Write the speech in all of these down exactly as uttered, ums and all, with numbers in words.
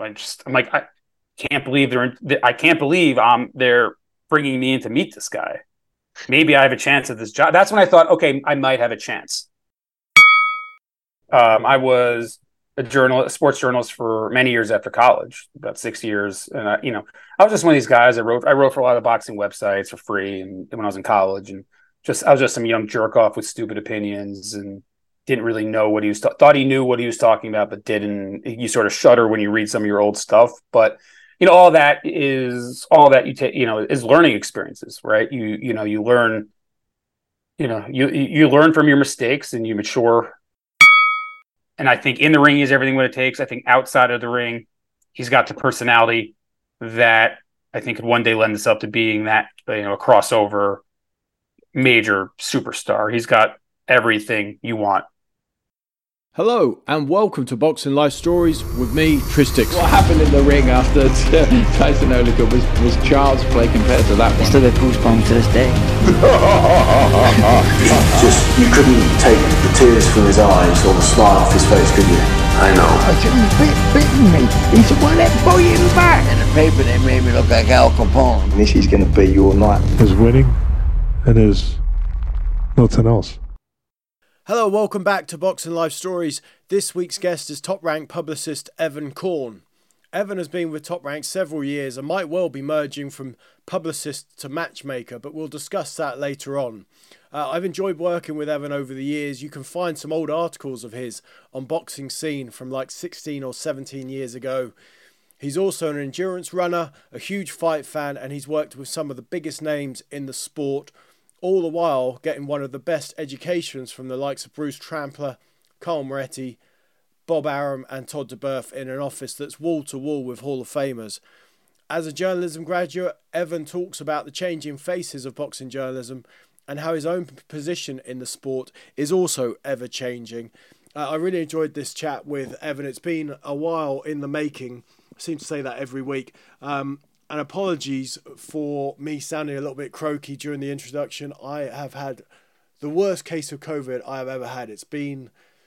I just I'm like I can't believe they're in, I can't believe um they're bringing me in to meet this guy. Maybe I have a chance at this job. That's when I thought, okay, I might have a chance. Um, I was a journal, a sports journalist for many years after college, about six years, and I, you know, I was just one of these guys. I wrote, I wrote for a lot of boxing websites for free, and when I was in college, and just I was just some young jerk off with stupid opinions, and didn't really know what he was ta- thought he knew what he was talking about, but didn't. You sort of shudder when you read some of your old stuff, but you know, all that is all that you take, you know, is learning experiences, right? You you know, you learn, you know, you you learn from your mistakes and you mature. And I think in the ring, he's everything what it takes. I think outside of the ring, he's got the personality that I think could one day lend itself to being that, you know, a crossover major superstar. He's got everything you want. Hello and welcome to Boxing Life Stories with me, Tris Dixon. What happened in the ring after Tyson Olica was, was child's play compared to that one. I still get goosebumps to this day. Just, you couldn't take the tears from his eyes or the smile off his face, could you? I know. I said, he's bit, bitten me. He said, well, let's buy him back. In the paper, they made me look like Al Capone. This is going to be your night. There's winning and there's nothing else. Hello, welcome back to Boxing Life Stories. This week's guest is Top Rank publicist Evan Korn. Evan has been with Top Rank several years and might well be merging from publicist to matchmaker, but we'll discuss that later on. Uh, I've enjoyed working with Evan over the years. You can find some old articles of his on Boxing Scene from like sixteen or seventeen years ago. He's also an endurance runner, a huge fight fan, and he's worked with some of the biggest names in the sport, all the while getting one of the best educations from the likes of Bruce Trampler, Carl Moretti, Bob Arum and Todd DeBerth in an office that's wall-to-wall with Hall of Famers. As a journalism graduate, Evan talks about the changing faces of boxing journalism and how his own position in the sport is also ever-changing. Uh, I really enjoyed this chat with Evan. It's been a while in the making. I seem to say that every week. Um, And apologies for me sounding a little bit croaky during the introduction. I have had the worst case of COVID I have ever had. It's been,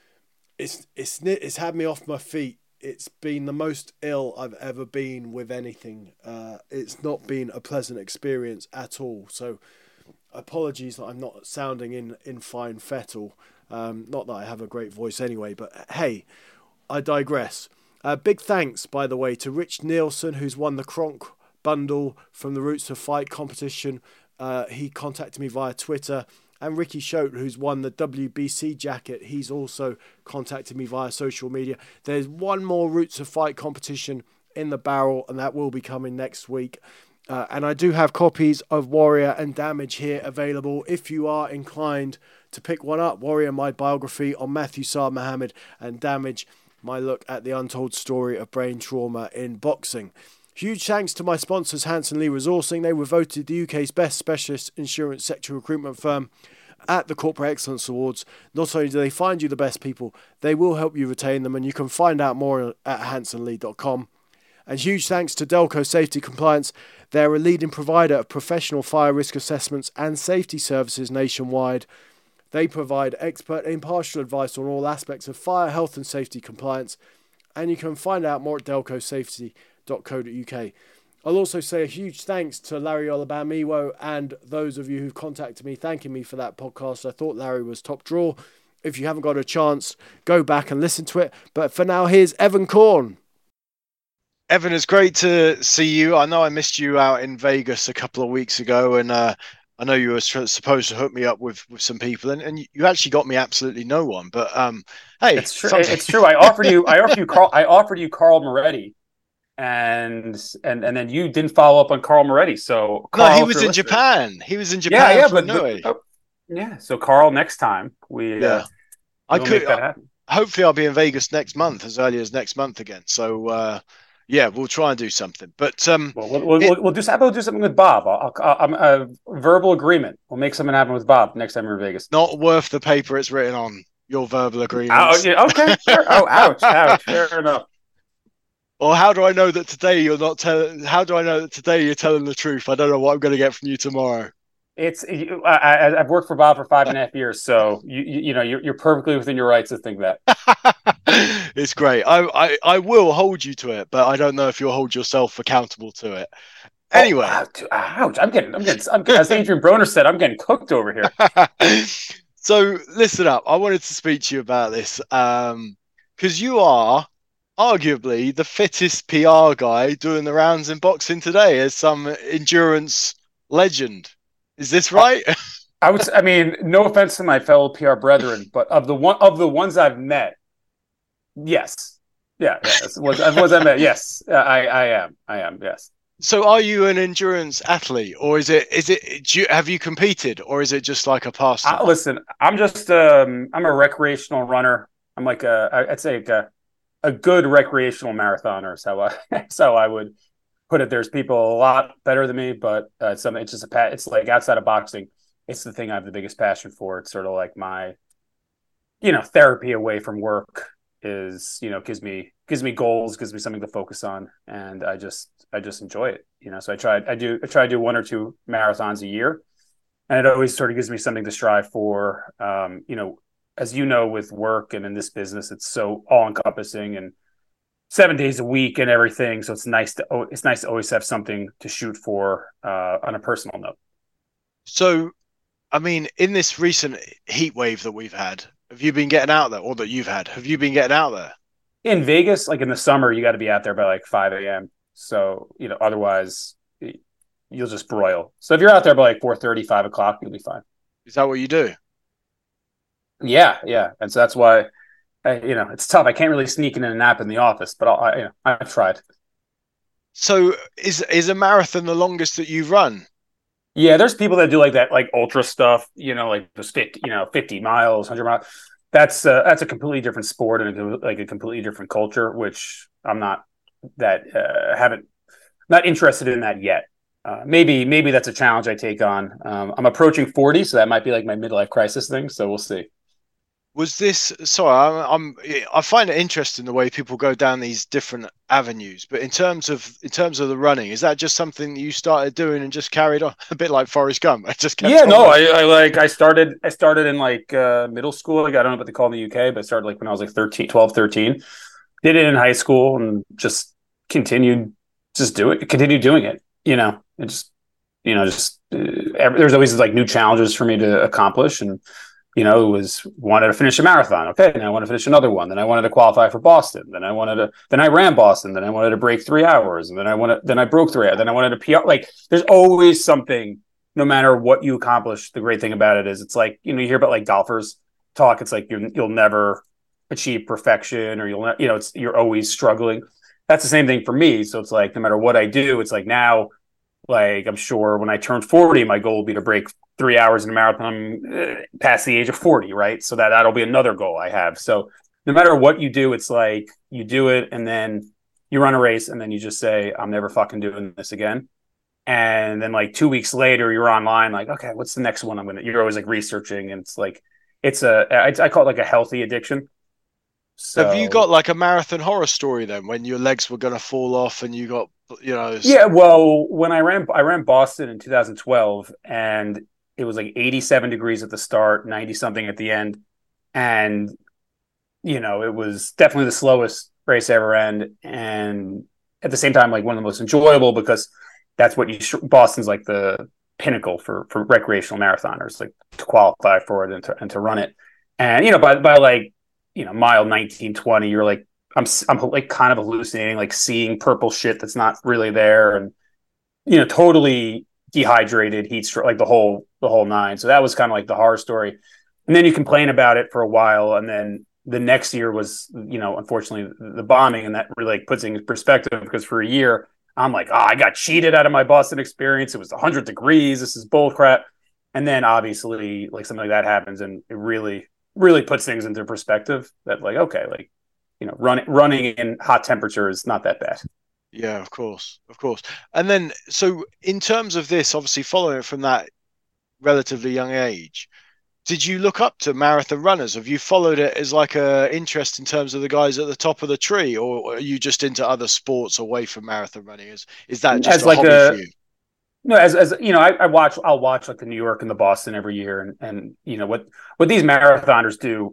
it's it's it's had me off my feet. It's been the most ill I've ever been with anything. Uh, it's not been a pleasant experience at all. So apologies that I'm not sounding in, in fine fettle. Um, not that I have a great voice anyway, but hey, I digress. Uh, big thanks, by the way, to Rich Nielsen, who's won the Kronk bundle from the Roots of Fight competition. Uh, he contacted me via Twitter. And Ricky Schote, who's won the W B C jacket, he's also contacted me via social media. There's one more Roots of Fight competition in the barrel, and that will be coming next week. Uh, and I do have copies of Warrior and Damage here available if you are inclined to pick one up. Warrior, my biography on Matthew Saad Muhammad, and Damage, my look at the untold story of brain trauma in boxing. Huge thanks to my sponsors, Hanson Lee Resourcing. They were voted the U K's best specialist insurance sector recruitment firm at the Corporate Excellence Awards. Not only do they find you the best people, they will help you retain them, and you can find out more at hanson lee dot com. And huge thanks to Delco Safety Compliance. They're a leading provider of professional fire risk assessments and safety services nationwide. They provide expert impartial advice on all aspects of fire, health and safety compliance, and you can find out more at delco safety dot co dot uk. I'll also say a huge thanks to Larry Olabamiwo and those of you who've contacted me thanking me for that podcast. I thought Larry was top draw. If you haven't got a chance, go back and listen to it. But for now, here's Evan Korn. Evan, it's great to see you. I know I missed you out in Vegas a couple of weeks ago, and uh, I know you were supposed to hook me up with, with some people, and, and you actually got me absolutely no one. But um, hey, it's true. Something... It's true. I offered you. I offered you. Carl. I offered you Carl Moretti. And and and then you didn't follow up on Carl Moretti. So Carl, no, he was in listening. Japan. He was in Japan. Yeah, yeah, but, but oh, yeah. So Carl, next time we yeah, uh, I could. Make that happen. Hopefully, I'll be in Vegas next month, as early as next month again. So uh, yeah, we'll try and do something. But um, well, we'll, we'll, it, we'll, we'll do. How about we'll do something with Bob? I'll, I'll, I'm a verbal agreement. We'll make something happen with Bob next time we're in Vegas. Not worth the paper it's written on. Your verbal agreement. Oh, yeah, okay. Sure. Oh, ouch, ouch. Fair enough. Or how do I know that today you're not telling? How do I know that today you're telling the truth? I don't know what I'm going to get from you tomorrow. It's I, I've worked for Bob for five and a half years, so you you, you know you're you're perfectly within your rights to think that. It's great. I, I I will hold you to it, but I don't know if you'll hold yourself accountable to it. Anyway, oh, ouch! I'm getting, I'm getting, I'm getting, as Adrian Broner said, I'm getting cooked over here. So listen up. I wanted to speak to you about this um, because you are arguably the fittest P R guy doing the rounds in boxing today, as some endurance legend. Is this right? I would. I mean, no offense to my fellow P R brethren, but of the one of the ones I've met, yes, yeah, yeah was, was I met? Yes, I, I am. I am. Yes. So, are you an endurance athlete, or is it? Is it? Do you, have you competed, or is it just like a pastime? Uh, listen, I'm just. Um, I'm a recreational runner. I'm like a. I'd say like a, a good recreational marathoner. Is how I. That's how I would put it. There's people a lot better than me, but uh, it's something. It's just a. It's like outside of boxing. It's the thing I have the biggest passion for. It's sort of like my, you know, therapy away from work is, you know, gives me gives me goals, gives me something to focus on, and I just I just enjoy it, you know. So I try I do I try to do one or two marathons a year, and it always sort of gives me something to strive for. Um, you know, as you know, with work and in this business, it's so all encompassing and seven days a week and everything. So it's nice to it's nice to always have something to shoot for uh, on a personal note. So. I mean, in this recent heat wave that we've had, have you been getting out there, or that you've had? Have you been getting out there? In Vegas, like in the summer, you got to be out there by like five a.m. So, you know, otherwise you'll just broil. So if you're out there by like four thirty, five o'clock, you'll be fine. Is that what you do? Yeah, yeah. And so that's why, I, you know, it's tough. I can't really sneak in a nap in the office, but I'll, I, you know, I've tried. So is is a marathon the longest that you've run? Yeah, there's people that do like that, like ultra stuff, you know, like just fifty, you know, fifty miles, one hundred miles. That's uh, that's a completely different sport and a, like a completely different culture, which I'm not that uh, haven't not interested in that yet. Uh, maybe maybe that's a challenge I take on. Um, I'm approaching forty, so that might be like my midlife crisis thing. So we'll see. Was this sorry? I'm, I'm I find it interesting the way people go down these different avenues. But in terms of in terms of the running, is that just something that you started doing and just carried on, a bit like Forrest Gump? I just kept yeah, on no, I, I like I started I started in like uh, middle school. Like I don't know what they call in the U K, but I started like when I was like thirteen, twelve, thirteen. Did it in high school and just continued just do it, continued doing it. You know, it just you know just uh, every, there's always like new challenges for me to accomplish and. You know, it was wanted to finish a marathon. Okay, and I want to finish another one. Then I wanted to qualify for Boston. Then I wanted to. Then I ran Boston. Then I wanted to break three hours. And then I wanted. Then I broke three. Then I wanted to P R. Like, there's always something. No matter what you accomplish, the great thing about it is, it's like you know, you hear about like golfers talk. It's like you you'll never achieve perfection, or you'll you know, it's you're always struggling. That's the same thing for me. So it's like no matter what I do, it's like now, like I'm sure when I turn forty, my goal will be to break three hours in a marathon uh, past the age of forty, right? So that that'll be another goal I have. So no matter what you do, it's like you do it and then you run a race and then you just say, I'm never fucking doing this again. And then like two weeks later, you're online like, okay, what's the next one I'm going to, you're always like researching. And it's like, it's a, I, I call it like a healthy addiction. So, have you got like a marathon horror story then when your legs were going to fall off and you got, you know? Yeah, well, when I ran, I ran Boston in two thousand twelve and it was like eighty-seven degrees at the start, ninety something at the end. And, you know, it was definitely the slowest race I ever ran. And at the same time, like one of the most enjoyable because that's what you, Boston's like the pinnacle for, for recreational marathoners, like to qualify for it and to, and to run it. And, you know, by, by like, you know, mile nineteen, twenty, you're like, I'm, I'm like kind of hallucinating, like seeing purple shit that's not really there. And, you know, totally dehydrated, heat stroke, like the whole, the whole nine. So that was kind of like the horror story. And then you complain about it for a while. And then the next year was, you know, unfortunately the bombing. And that really like puts things in perspective because for a year I'm like, oh, I got cheated out of my Boston experience. It was a hundred degrees. This is bull crap. And then obviously like something like that happens and it really, really puts things into perspective that like, okay, like, you know, running, running in hot temperature is not that bad. Yeah, of course, of course. And then, so in terms of this, obviously following it from that relatively young age, did you look up to marathon runners? Have you followed it as like a interest in terms of the guys at the top of the tree, or are you just into other sports away from marathon running? Is is that just as a like hobby a, for you? No, as as you know, I, I watch. I'll watch like the New York and the Boston every year, and and you know what what these marathoners do.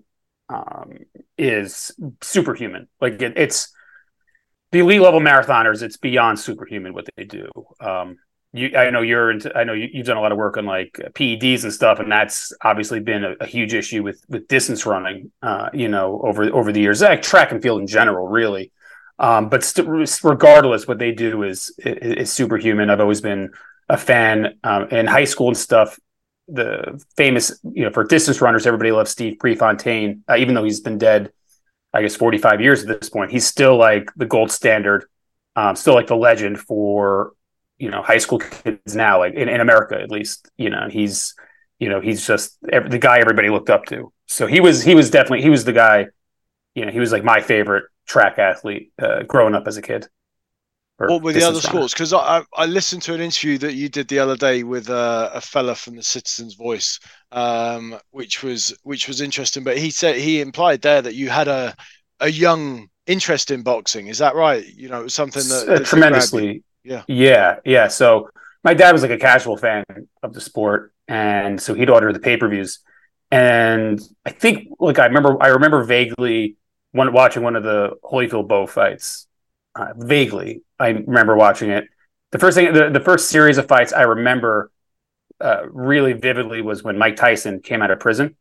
um, is superhuman. Like it, it's the elite level marathoners. It's beyond superhuman what they do. Um, you, I know you're into, I know you, you've done a lot of work on like P E Ds and stuff, and that's obviously been a, a huge issue with with distance running. Uh, you know, over over the years, like track and field in general, really. Um, but st- regardless, what they do is, is is superhuman. I've always been a fan. Um, in high school and stuff, the famous, you know, for distance runners, everybody loves Steve Prefontaine, uh, even though he's been dead, I guess, forty-five years at this point. He's still like the gold standard, um, still like the legend for, you know, high school kids now, like in, in America, at least, you know, he's, you know, he's just every, the guy everybody looked up to. So he was, he was definitely, he was the guy, you know, he was like my favorite track athlete uh, growing up as a kid. What were the other sports? Because I, I listened to an interview that you did the other day with uh, a fella from the Citizen's Voice, um, which was which was interesting. But he said he implied there that you had a a young interest in boxing. Is that right? You know, it was something that, uh, that tremendously. Yeah, yeah, yeah. So my dad was like a casual fan of the sport, and so he'd order the pay per views. And I think, like, I remember, I remember vaguely one watching one of the Holyfield Bowe fights. Uh, vaguely, I remember watching it. The first thing, the, the first series of fights I remember uh, really vividly was when Mike Tyson came out of prison,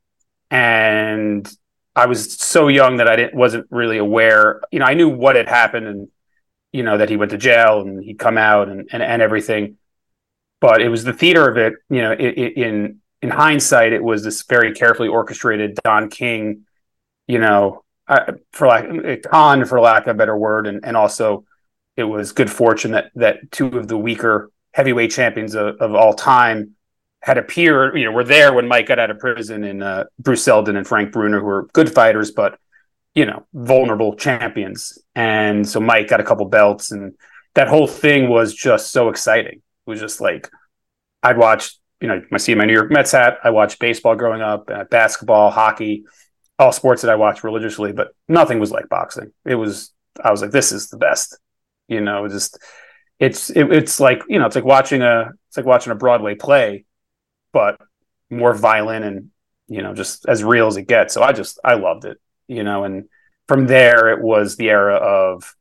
and I was so young that I didn't wasn't really aware. You know, I knew what had happened, and you know that he went to jail and he'd come out and and, and everything. But it was the theater of it. You know, it, it, in in hindsight, it was this very carefully orchestrated Don King, you know. Uh, for lack con for lack of a better word, and, and also it was good fortune that that two of the weaker heavyweight champions of, of all time had appeared, you know, were there when Mike got out of prison, and uh, Bruce Seldon and Frank Bruner, who were good fighters, but, you know, vulnerable champions. And so Mike got a couple belts, and that whole thing was just so exciting. It was just like, I'd watch, you know, I see my New York Mets hat. I watched baseball growing up, uh, basketball, hockey, all sports that I watched religiously, but nothing was like boxing. It was, I was like, this is the best, you know, just, it's, it, it's like, you know, it's like watching a, it's like watching a Broadway play, but more violent and, you know, just as real as it gets. So I just, I loved it, you know, and from there it was the era of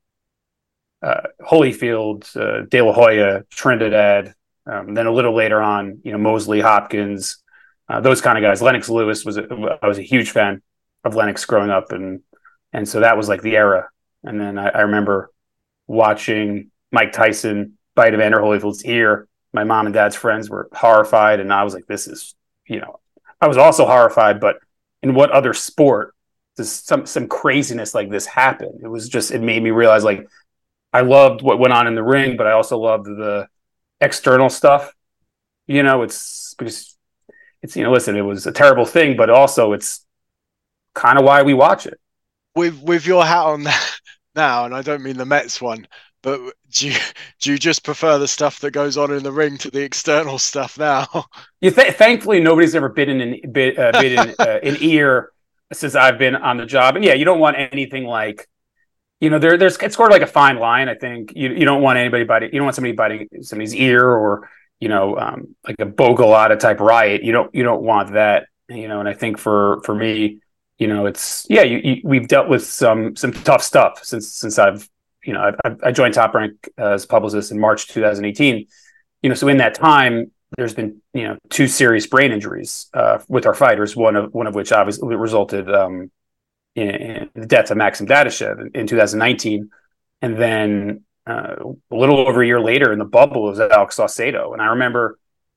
uh, Holyfield, uh, De La Hoya, Trinidad. Um, then a little later on, you know, Mosley, Hopkins, uh, those kind of guys. Lennox Lewis was, a, I was a huge fan of Lennox growing up, and and so that was like the era. And then I, I remember watching Mike Tyson bite Evander Holyfield's ear. My mom and dad's friends were horrified, and I was like, "This is," you know, I was also horrified. But in what other sport does some some craziness like this happen? It was just, it made me realize, like, I loved what went on in the ring, but I also loved the external stuff. You know, it's because it's, you know, listen, it was a terrible thing, but also it's kind of why we watch it. With with your hat on now, and I don't mean the Mets one, but do you do you just prefer the stuff that goes on in the ring to the external stuff now? You th- thankfully nobody's ever bitten in bit, uh, bit in uh, an ear since I've been on the job, and yeah, you don't want anything like, you know, there there's it's sort of like a fine line. I think you you don't want anybody biting, you don't want somebody biting somebody's ear, or, you know, um, like a Bogolata type riot. You don't you don't want that, you know. And I think for for me, you know, it's, yeah, you, you, we've dealt with some some tough stuff since since I've, you know, I, I joined Top Rank as publicist in March twenty eighteen. You know, so in that time, there's been, you know, two serious brain injuries uh, with our fighters. One of one of which obviously resulted um, in, in the death of Maxim Dadashev in, in two thousand nineteen, and then uh, a little over a year later in the bubble was Alex Saucedo. And I remember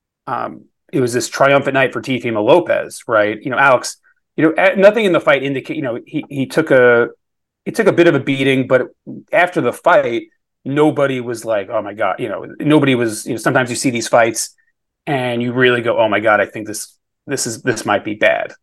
um, it was this triumphant night for Teofimo Lopez, right? You know, Alex. You know, nothing in the fight indicate. You know, he he took a he took a bit of a beating, but after the fight, nobody was like, "Oh my god!" You know, nobody was. You know, sometimes you see these fights, and you really go, "Oh my god, I think this this is this might be bad."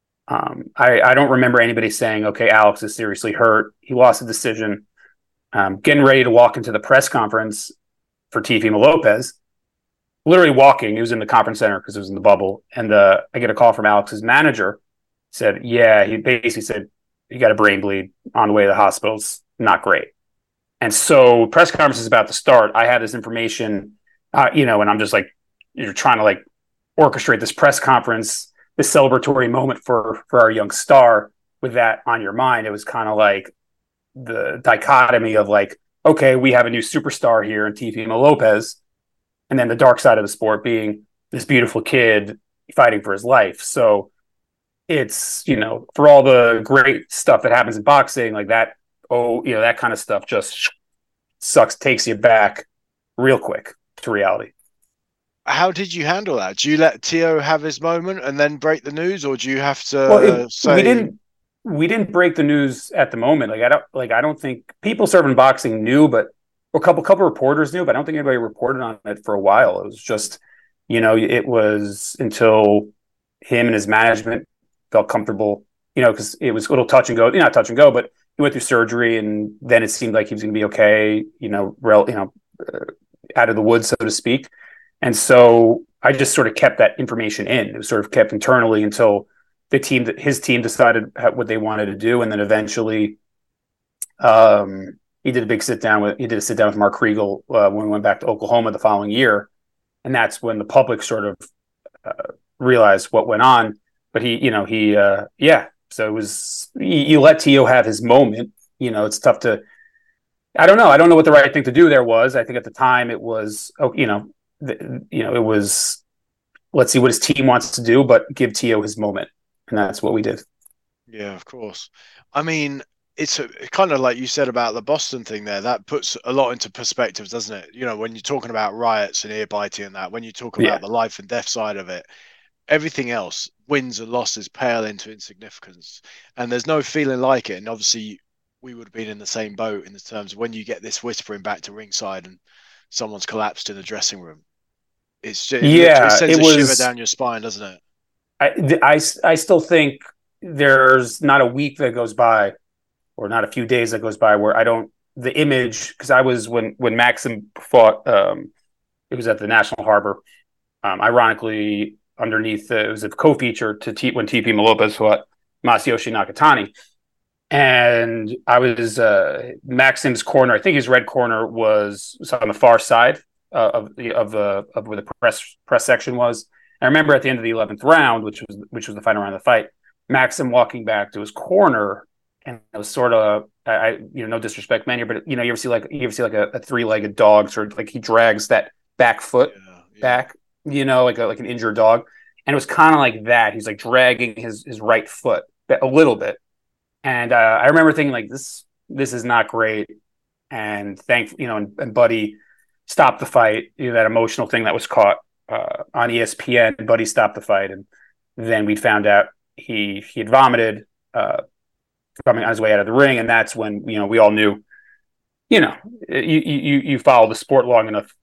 Um, I I don't remember anybody saying, "Okay, Alex is seriously hurt. He lost a decision." Um, getting ready to walk into the press conference for Teofimo Lopez, literally walking. He was in the conference center because it was in the bubble, and uh, I get a call from Alex's manager. Said, yeah, he basically said, you got a brain bleed on the way to the hospital. It's not great. And so press conference is about to start. I had this information, uh, you know, and I'm just like, you're trying to like orchestrate this press conference, this celebratory moment for, for our young star. with that on your mind, it was kind of like the dichotomy of like, okay, we have a new superstar here in Teofimo Lopez, and then the dark side of the sport being this beautiful kid fighting for his life. So it's, you know, for all the great stuff that happens in boxing, like that, oh, you know, that kind of stuff just sucks, takes you back real quick to reality. How did you handle that? Do you let Teo have his moment and then break the news, or do you have to well, it, say we didn't we didn't break the news at the moment? Like I don't like I don't think people serving boxing knew, but a couple couple reporters knew, but I don't think anybody reported on it for a while. It was just, you know, it was until him and his management felt comfortable, you know, because it was a little touch and go, you know, not touch and go, but he went through surgery, and then it seemed like he was going to be okay, you know, rel, you know, uh, out of the woods, so to speak. And so I just sort of kept that information in. It was sort of kept internally until the team, his team, decided what they wanted to do, and then eventually, um, he did a big sit down with he did a sit down with Mark Kriegel uh, when we went back to Oklahoma the following year, and that's when the public sort of uh, realized what went on. But he, you know, he, uh, yeah. So it was you, you let Teo have his moment. You know, it's tough to. I don't know. I don't know what the right thing to do there was. I think at the time it was, oh, you know. The, you know, it was, let's see what his team wants to do, but give Teo his moment. And that's what we did. Yeah, of course. I mean, it's a, kind of like you said about the Boston thing there. That puts a lot into perspective, doesn't it? You know, when you're talking about riots and ear biting and that, when you talk about Yeah. the life and death side of it, everything else, wins and losses, pale into insignificance. And there's no feeling like it. And obviously, we would have been in the same boat in the terms of when you get this whispering back to ringside and someone's collapsed in the dressing room. It's just, yeah, it sends it a was, shiver down your spine, doesn't it? I, I, I still think there's not a week that goes by or not a few days that goes by where I don't, the image, because I was, when, when Maxim fought, um, it was at the National Harbor, um, ironically, underneath, uh, it was a co-feature to T, when Teofimo Lopez fought Masayoshi Nakatani. And I was, uh, Maxim's corner, I think his red corner was, was on the far side. Uh, of the of the of where the press press section was. I remember at the end of the eleventh round, which was which was the final round of the fight, Maxim walking back to his corner, and it was sort of I you know no disrespect, man, here, but you know you ever see like you ever see like a, a three legged dog, sort of like he drags that back foot yeah, yeah. back, you know, like a, like an injured dog, and it was kind of like that. He's like dragging his his right foot a little bit, and uh, I remember thinking like this this is not great, and thank you know, and, and Buddy stopped the fight, you know, that emotional thing that was caught uh, on E S P N. Buddy stopped the fight, and then we found out he he had vomited uh, coming on his way out of the ring, and that's when you know we all knew, you know, you you you follow the sport long enough,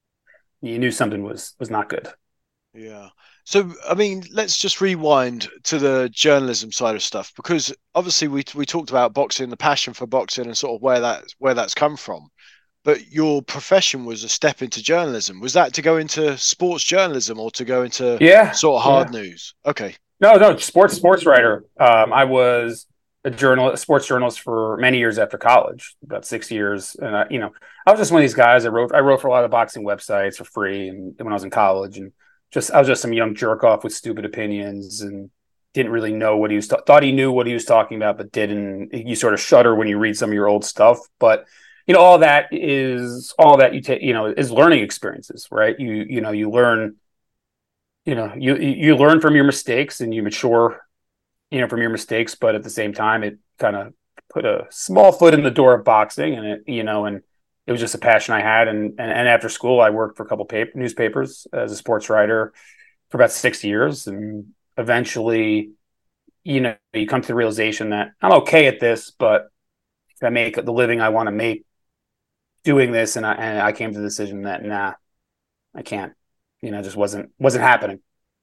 you knew something was was not good. Yeah. So I mean, let's just rewind to the journalism side of stuff, because obviously we we talked about boxing, the passion for boxing, and sort of where that where that's come from. But your profession was a step into journalism. Was that to go into sports journalism or to go into yeah, sort of hard yeah. news? Okay. No, no, sports sports writer. Um, I was a journal, a sports journalist for many years after college, about six years. And I, you know, I was just one of these guys. I wrote, I wrote for a lot of boxing websites for free, and when I was in college, and just I was just some young jerk off with stupid opinions and didn't really know what he was. Ta- thought he knew what he was talking about, but didn't. You sort of shudder when you read some of your old stuff, but. You know, all that is all that you take, you know, is learning experiences, right? You, you know, you learn, you know, you, you learn from your mistakes and you mature, you know, from your mistakes. But at the same time, it kind of put a small foot in the door of boxing, and it, you know, and it was just a passion I had. And, and, and after school, I worked for a couple of paper, newspapers as a sports writer for about six years. And eventually, you know, you come to the realization that I'm okay at this, but if I make the living I want to make doing this, and I, and I came to the decision that nah, I can't. You know, it just wasn't wasn't happening.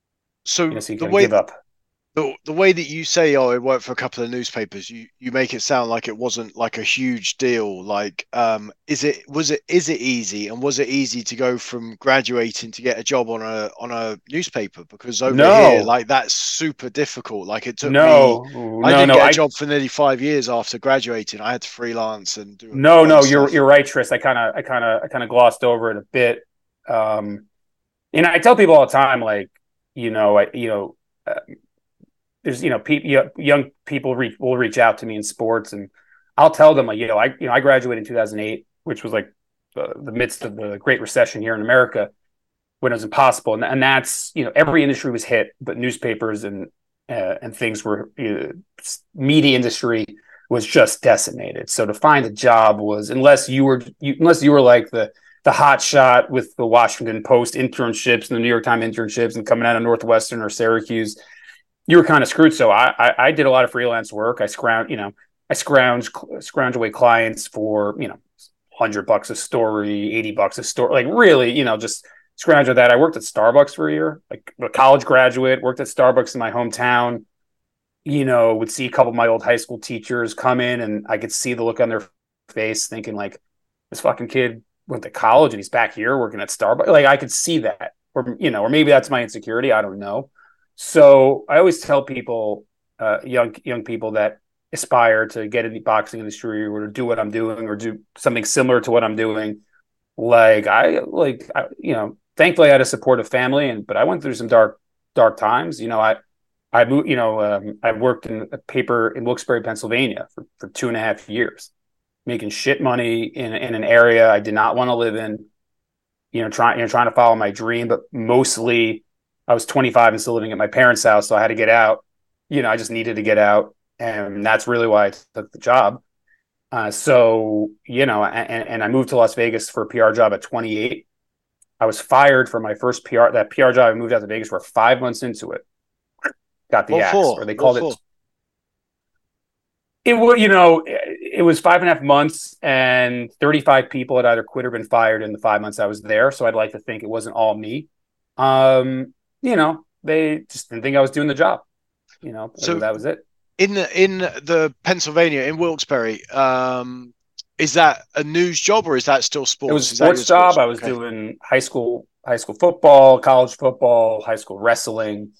So, you know, so you the kind way of give up. the, the way that you say, oh, I worked for a couple of newspapers, you you make it sound like it wasn't like a huge deal. Like, um, is it was it is it easy, and was it easy to go from graduating to get a job on a on a newspaper? Because over No. here, like that's super difficult. Like it took No, me. no, I didn't no. get a I, job for nearly five years after graduating. I had to freelance and do. no, no. other You're stuff. you're right, Tris. I kind of I kind of I kind of glossed over it a bit. Um, and I tell people all the time, like, you know, I you know. Uh, there's, you know, pe- young people re- will reach out to me in sports, and I'll tell them, like, you know, I, you know, I graduated in two thousand eight, which was like the, the midst of the Great Recession here in America, when it was impossible. And, and that's, you know, every industry was hit, but newspapers and, uh, and things were, uh, media industry was just decimated. So to find a job was, unless you were, you, unless you were like the, the hot shot with the Washington Post internships and the New York Times internships and coming out of Northwestern or Syracuse, you were kind of screwed. So I, I, I did a lot of freelance work. I scrounged, you know, I scrounged, scrounged away clients for, you know, hundred bucks a story, eighty bucks a story, like really, you know, just scrounge with that. I worked at Starbucks for a year, like a college graduate, worked at Starbucks in my hometown, you know, would see a couple of my old high school teachers come in, and I could see the look on their face thinking like, this fucking kid went to college and he's back here working at Starbucks. Like I could see that, or, you know, or maybe that's my insecurity. I don't know. So I always tell people, uh, young, young people that aspire to get in the boxing industry or to do what I'm doing or do something similar to what I'm doing. Like I, like, I, you know, thankfully I had a supportive family, and, but I went through some dark, dark times. You know, I, I moved, you know, um, I worked in a paper in Wilkes-Barre, Pennsylvania for, for two and a half years, making shit money in, in an area I did not want to live in, you know, trying, you know, trying to follow my dream, but mostly I was twenty-five and still living at my parents' house. So I had to get out, you know, I just needed to get out. And that's really why I took the job. Uh, so, you know, and, and I moved to Las Vegas for a P R job at twenty-eight. I was fired for my first P R, that P R job. I moved out to Vegas for five months into it. Got the What axe, for? or they called What it. For? It was, you know, it was five and a half months, and thirty-five people had either quit or been fired in the five months I was there. So I'd like to think it wasn't all me. Um, you know, they just didn't think I was doing the job. You know, so that was it. In the, in the Pennsylvania, in Wilkes-Barre, um, is that a news job or is that still sports? It was a is sports job. sports? I was okay. doing high school, high school football, college football, high school wrestling.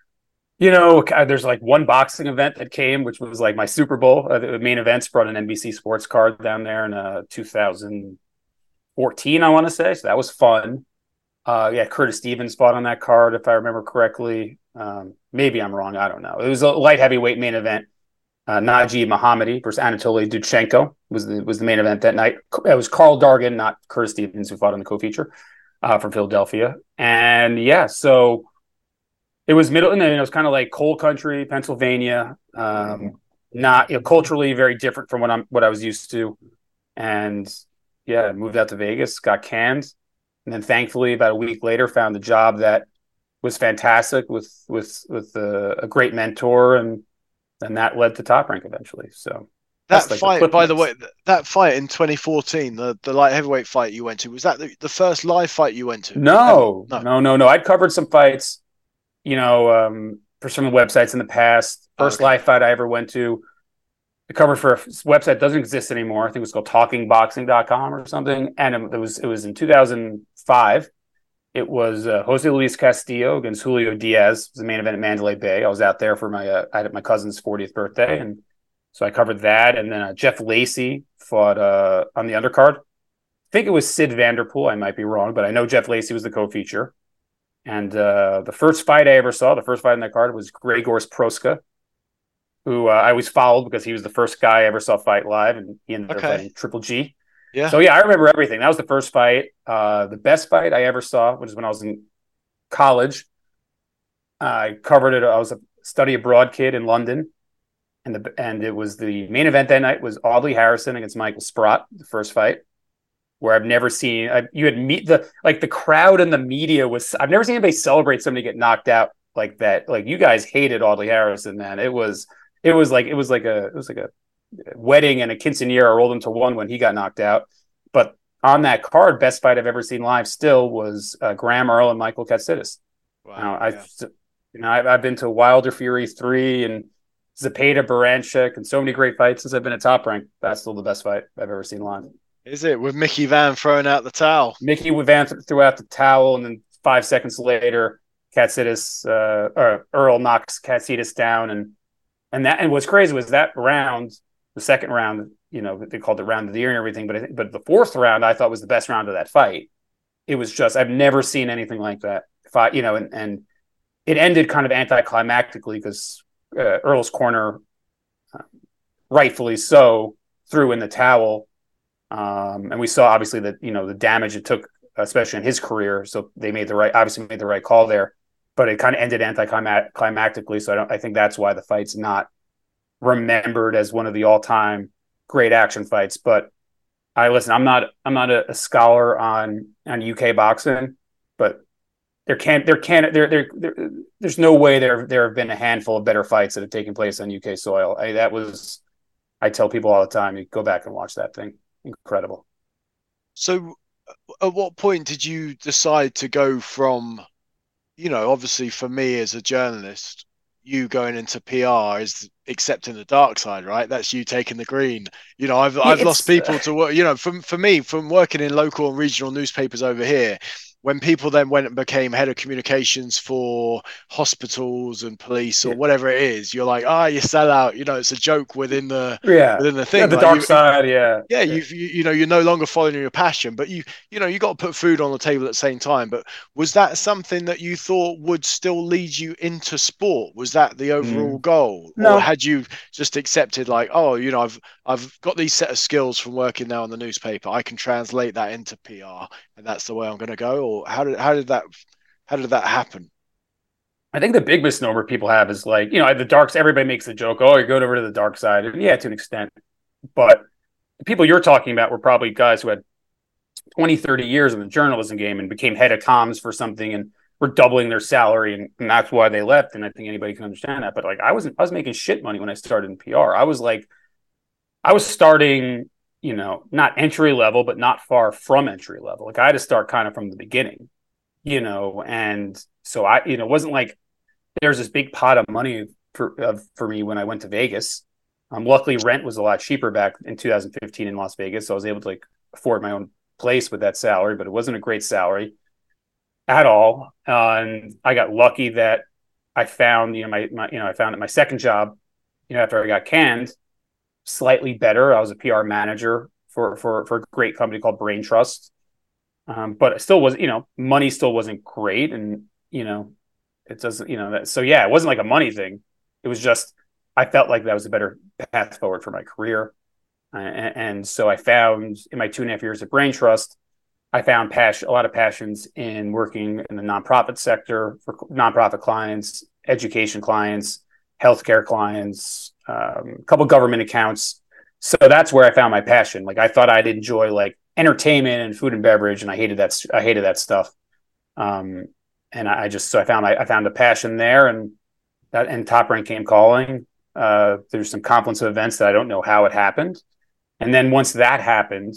You know, there's like one boxing event that came, which was like my Super Bowl. Uh, the main events brought an N B C Sports card down there in uh, two thousand fourteen, I want to say. So that was fun. Uh, yeah, Curtis Stevens fought on that card, if I remember correctly. Um, maybe I'm wrong. I don't know. It was a light heavyweight main event. Uh, Najib Mohammadi versus Anatoly Duchenko was the was the main event that night. It was Carl Dargan, not Curtis Stevens, who fought on the co-feature uh, from Philadelphia. And yeah, so it was middle, and it was kind of like coal country, Pennsylvania. Um, not, you know, culturally very different from what I'm what I was used to. And yeah, moved out to Vegas, got canned. And then thankfully, about a week later, found a job that was fantastic with with with a, a great mentor, and and that led to Top Rank eventually. So that like fight, the by the way, that fight in twenty fourteen, the, the light heavyweight fight you went to, was that the, the first live fight you went to? No, no, no, no, no. I'd covered some fights, you know, um, for some websites in the past. First okay. live fight I ever went to, I covered for a website that doesn't exist anymore. I think it was called talking boxing dot com or something. And it was it was in two thousand five. It was uh, Jose Luis Castillo against Julio Diaz. It was the main event at Mandalay Bay. I was out there for my uh, I had my cousin's fortieth birthday, and so I covered that. And then uh, Jeff Lacey fought uh, on the undercard. I think it was Sid Vanderpool. I might be wrong, but I know Jeff Lacey was the co-feature. And uh, the first fight I ever saw, the first fight on that card, was Grzegorz Proska, who uh, I always followed because he was the first guy I ever saw fight live, and he ended okay. up fighting Triple G. Yeah. So yeah, I remember everything. That was the first fight. Uh, the best fight I ever saw, which is when I was in college. I covered it. I was a study abroad kid in London, and the and it was the main event that night was Audley Harrison against Michael Sprott, the first fight, where I've never seen. I, you had meet the like the crowd and the media was. I've never seen anybody celebrate somebody get knocked out like that. Like you guys hated Audley Harrison, man. It was it was like it was like a it was like a wedding and a quinceanera rolled into one when he got knocked out. But on that card, best fight I've ever seen live still was uh, Graham Earl and Michael Katsidis. Wow, now, I, yeah. you know, I've, I've been to Wilder Fury three and Zepeda Baranchik and so many great fights since I've been at Top Rank. That's still the best fight I've ever seen live. Is it, with Mickey Van throwing out the towel? Mickey Van threw out the towel, and then five seconds later, Katsidis uh, or Earl knocks Katsidis down, and and that and what's crazy was that round. The second round, you know, they called it round of the year and everything, but I think, but the fourth round I thought was the best round of that fight. It was just, I've never seen anything like that fight, you know, and, and it ended kind of anticlimactically because uh, Earl's Corner, uh, rightfully so, threw in the towel. Um, and we saw obviously that, you know, the damage it took, especially in his career. So they made the right, obviously made the right call there, but it kind of ended anticlimactically. So I don't, I think that's why the fight's not remembered as one of the all-time great action fights. But I listen, I'm not, I'm not a, a scholar on, on U K boxing, but there can't, there can't, there, there, there there's no way there, there have been a handful of better fights that have taken place on U K soil. I, that was, I tell people all the time, you go back and watch that thing. Incredible. So at what point did you decide to go from, you know, obviously for me as a journalist, you going into P R is accepting the dark side, right? That's you taking the green. You know, I've, I've lost people to work, you know, from, for me, from working in local and regional newspapers over here, when people then went and became head of communications for hospitals and police or yeah. whatever it is, you're like, ah, oh, you sell out. You know, it's a joke within the yeah. within the thing. Yeah, the like dark you, side, yeah. Yeah, yeah. You've, you you know, you're no longer following your passion, but you you know, you got to put food on the table at the same time. But was that something that you thought would still lead you into sport? Was that the overall mm. goal, no. or had you just accepted like, oh, you know, I've I've got these set of skills from working now in the newspaper, I can translate that into P R, and that's the way I'm going to go? Or how did how did that how did that happen? I think the big misnomer people have is like, you know, the dark. Everybody makes the joke, oh, you're going over to the dark side, and yeah, to an extent, but the people you're talking about were probably guys who had twenty, thirty years in the journalism game and became head of comms for something and were doubling their salary, and, and that's why they left. And I think anybody can understand that. But like, I wasn't, I was making shit money when I started in P R. I was like, I was starting, you know, not entry level, but not far from entry level. Like I had to start kind of from the beginning, you know, and so I, you know, it wasn't like there's this big pot of money for, uh, for me when I went to Vegas. Um, luckily, rent was a lot cheaper back in two thousand fifteen in Las Vegas, so I was able to like afford my own place with that salary. But it wasn't a great salary at all, uh, and I got lucky that I found, you know, my, my you know I found that my second job, you know, after I got canned, slightly better. I was a P R manager for for for a great company called Brain Trust, um, but it still was, you know, money still wasn't great, and you know, it doesn't, you know, that, so yeah, it wasn't like a money thing. It was just I felt like that was a better path forward for my career. Uh, and, and so I found in my two and a half years at Brain Trust, I found passion, a lot of passions in working in the nonprofit sector for nonprofit clients, education clients, healthcare clients, um, a couple government accounts. So that's where I found my passion. Like I thought I'd enjoy like entertainment and food and beverage, and I hated that. I hated that stuff. Um, and I, I just so I found I, I found a passion there, and that and Top Rank came calling. Uh, there's some confluence of events that I don't know how it happened. And then once that happened,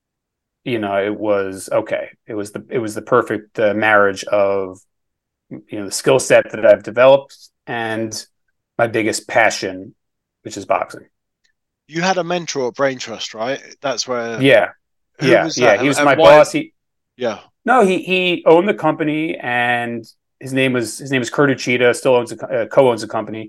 you know, it was okay. It was the, it was the perfect uh, marriage of, you know, the skill set that I've developed and my biggest passion, which is boxing. You had a mentor at Brain Trust, right? That's where. Yeah. Yeah. Yeah. He was and my why... boss. He, yeah. No, he, he owned the company, and his name was, his name is Kurt Uchida, still owns a, uh, co-owns the company.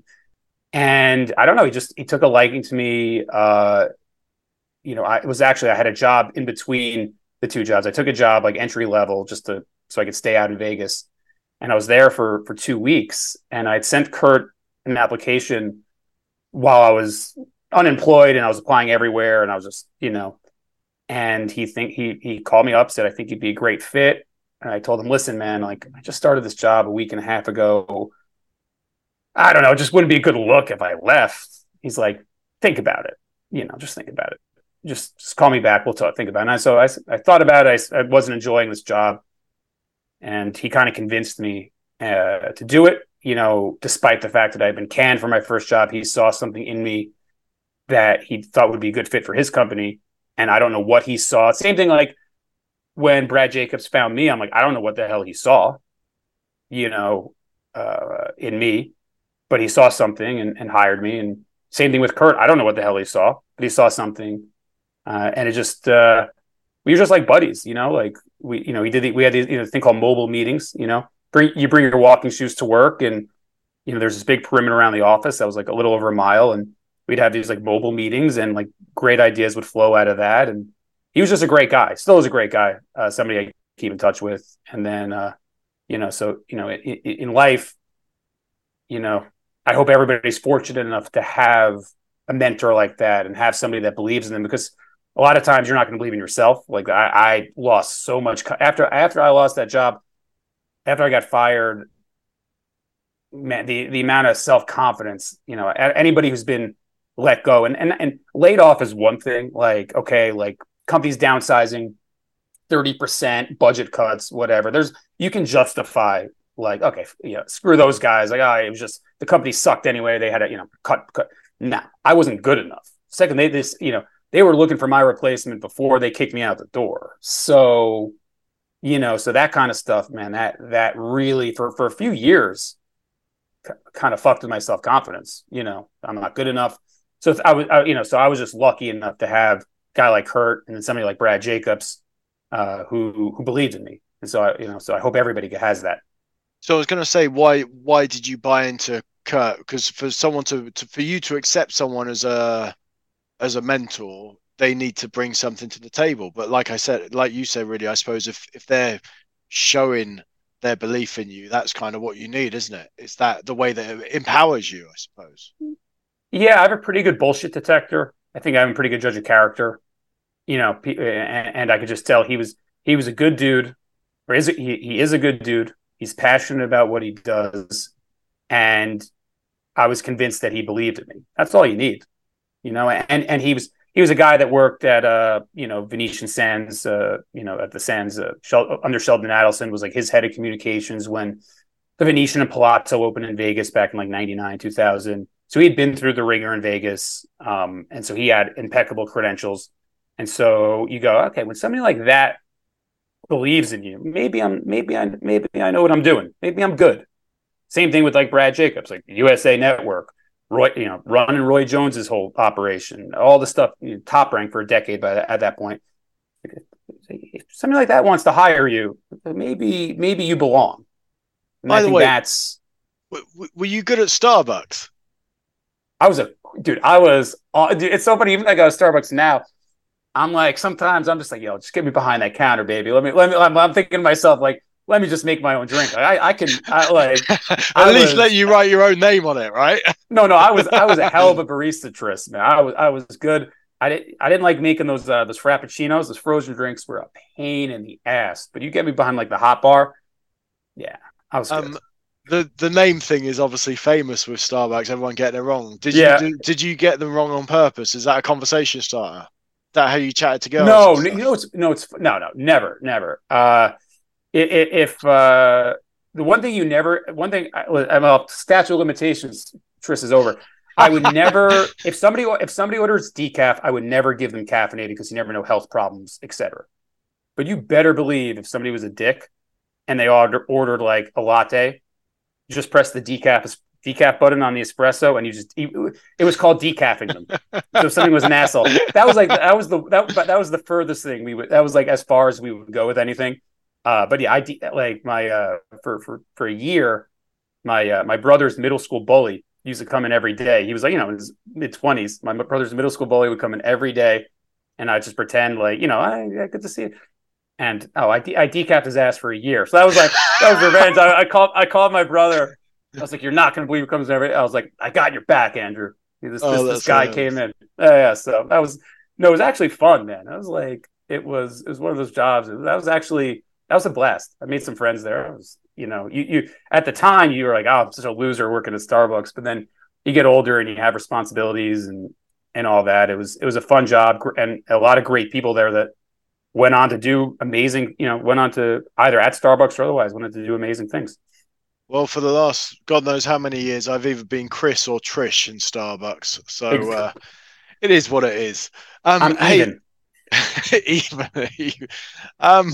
And I don't know, he just, he took a liking to me. Uh, you know, I it was actually, I had a job in between the two jobs. I took a job like entry level just to, so I could stay out in Vegas. And I was there for, for two weeks and I'd sent Kurt an application while I was unemployed and I was applying everywhere. And I was just, you know, and he think he, he called me up, said, I think you'd be a great fit. And I told him, listen, man, like I just started this job a week and a half ago. I don't know, it just wouldn't be a good look if I left. He's like, think about it. You know, just think about it. Just, just call me back. We'll talk, think about it. And I, so I, I thought about it. I, I wasn't enjoying this job. And he kind of convinced me uh, to do it, you know, despite the fact that I'd been canned for my first job. He saw something in me that he thought would be a good fit for his company. And I don't know what he saw. Same thing like when Brad Jacobs found me, I'm like, I don't know what the hell he saw, you know, uh, in me. But he saw something and, and hired me. And same thing with Kurt. I don't know what the hell he saw, but he saw something. Uh, and it just, uh, we were just like buddies, you know, like we, you know, he did, the, we had this, you know, thing called mobile meetings, you know, bring, you bring your walking shoes to work. And, you know, there's this big perimeter around the office that was like a little over a mile. And we'd have these like mobile meetings and like great ideas would flow out of that. And he was just a great guy, still is a great guy, uh, somebody I keep in touch with. And then, uh, you know, so, you know, in, in life, you know, I hope everybody's fortunate enough to have a mentor like that and have somebody that believes in them, because a lot of times you're not going to believe in yourself. Like I, I lost so much after after I lost that job, after I got fired. Man, the the amount of self confidence, you know, anybody who's been let go and, and and laid off is one thing. Like okay, like companies downsizing, thirty percent budget cuts, whatever. There's you can justify like okay, yeah, screw those guys. Like oh, it was just the company sucked anyway. They had to you know cut cut. Nah, I wasn't good enough. Second, they this you know. They were looking for my replacement before they kicked me out the door. So, you know, so that kind of stuff, man, that that really for, for a few years c- kind of fucked with my self-confidence. You know, I'm not good enough. So I was, I, you know, so I was just lucky enough to have a guy like Kurt and then somebody like Brad Jacobs uh, who who believed in me. And so, I, you know, so I hope everybody has that. So I was going to say, why why did you buy into Kurt? Because for someone to, to for you to accept someone as a as a mentor, they need to bring something to the table. But like I said, like you said, really, I suppose if, if they're showing their belief in you, that's kind of what you need, isn't it? It's that the way that it empowers you, I suppose. Yeah, I have a pretty good bullshit detector. I think I'm a pretty good judge of character, you know, and, and I could just tell he was, he was a good dude, or is it, he, he is a good dude. He's passionate about what he does. And I was convinced that he believed in me. That's all you need. You know, and and he was he was a guy that worked at uh you know Venetian Sands uh you know at the Sands uh, Shel- under Sheldon Adelson, was like his head of communications when the Venetian and Palazzo opened in Vegas back in like ninety-nine, two thousand. So he had been through the ringer in Vegas, um and so he had impeccable credentials. And so you go, okay, when somebody like that believes in you, maybe I'm maybe I maybe I know what I'm doing. Maybe I'm good. Same thing with like Brad Jacobs, like U S A Network. Roy, you know, running Roy Jones's whole operation, all the stuff, you know, Top Rank for a decade by that, at that point. If somebody like that wants to hire you, maybe maybe you belong. And By I the think way, that's. W- were you good at Starbucks? I was a dude. I was. Uh, dude, it's so funny. Even though I go to Starbucks now, I'm like sometimes I'm just like, yo, just get me behind that counter, baby. Let me. Let me. I'm, I'm thinking to myself like, let me just make my own drink. Like, I, I can, I like. At I least was, let you write your own name on it, right? No, no, I was, I was a hell of a barista, Tris, man. I was, I was good. I didn't, I didn't like making those, uh, those frappuccinos. Those frozen drinks were a pain in the ass. But you get me behind like the hot bar, yeah, I was good. Um, the the name thing is obviously famous with Starbucks. Everyone getting it wrong. Did yeah. you do, did you get them wrong on purpose? Is that a conversation starter? Is that how you chatted to girls? No, you know, it's no, it's no, no, never, never. Uh, If uh, the one thing you never, one thing, well, statute of limitations, Tris is over. I would never, if somebody if somebody orders decaf, I would never give them caffeinated because you never know health problems, et cetera. But you better believe if somebody was a dick and they order, ordered like a latte, you just press the decaf decaf button on the espresso and you just, it was called decaffing them. So if somebody was an asshole, that was like, that was the, that, that was the furthest thing we would, that was like as far as we would go with anything. Uh, but yeah, I de- like my uh, for for for a year, my uh, my brother's middle school bully used to come in every day. He was like, you know, in his mid twenties. My brother's middle school bully would come in every day, and I just pretend like, you know, I yeah, good to see you. And oh, I de- I decapped his ass for a year. So that was like that was revenge. I, I called I called my brother. I was like, you're not gonna believe who comes every. I was like, I got your back, Andrew. This oh, this, this guy came in. Uh, yeah, so that was no, it was actually fun, man. I was like, it was it was one of those jobs. It was, that was actually. That was a blast. I made some friends there. It was, you know, you, you at the time you were like, oh, I'm such a loser working at Starbucks. But then you get older and you have responsibilities and and all that. It was it was a fun job and a lot of great people there that went on to do amazing, you know, went on to either at Starbucks or otherwise went on to do amazing things. Well, for the last God knows how many years, I've either been Chris or Trish in Starbucks. So uh, it is what it is. Um, I'm hey, even. even, even. Um,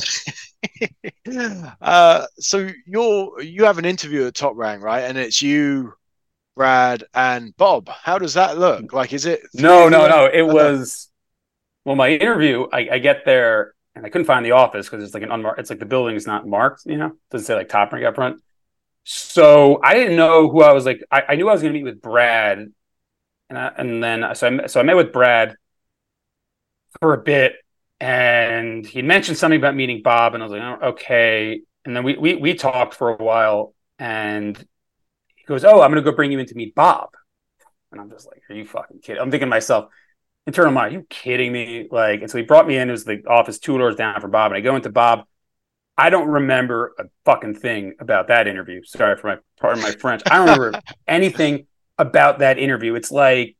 uh, so you're you have an interview at Top Rank, right? And it's you, Brad, and Bob. How does that look? Like, is it? No, no, no. It was well, my interview. I, I get there and I couldn't find the office because it's like an unmarked. It's like the building is not marked. You know, it doesn't say like Top Rank up front. So I didn't know who I was. Like, I, I knew I was going to meet with Brad, and I, and then so I so I met with Brad for a bit, and he mentioned something about meeting Bob, and I was like, oh, okay. And then we we we talked for a while, and he goes, "Oh, I'm going to go bring you in to meet Bob." And I'm just like, "Are you fucking kidding?" I'm thinking to myself, internal mind, "Are you kidding me?" Like, and so he brought me in. It was the office two doors down from Bob. And I go into Bob. I don't remember a fucking thing about that interview. Sorry for my part of my French. I don't remember anything about that interview. It's like,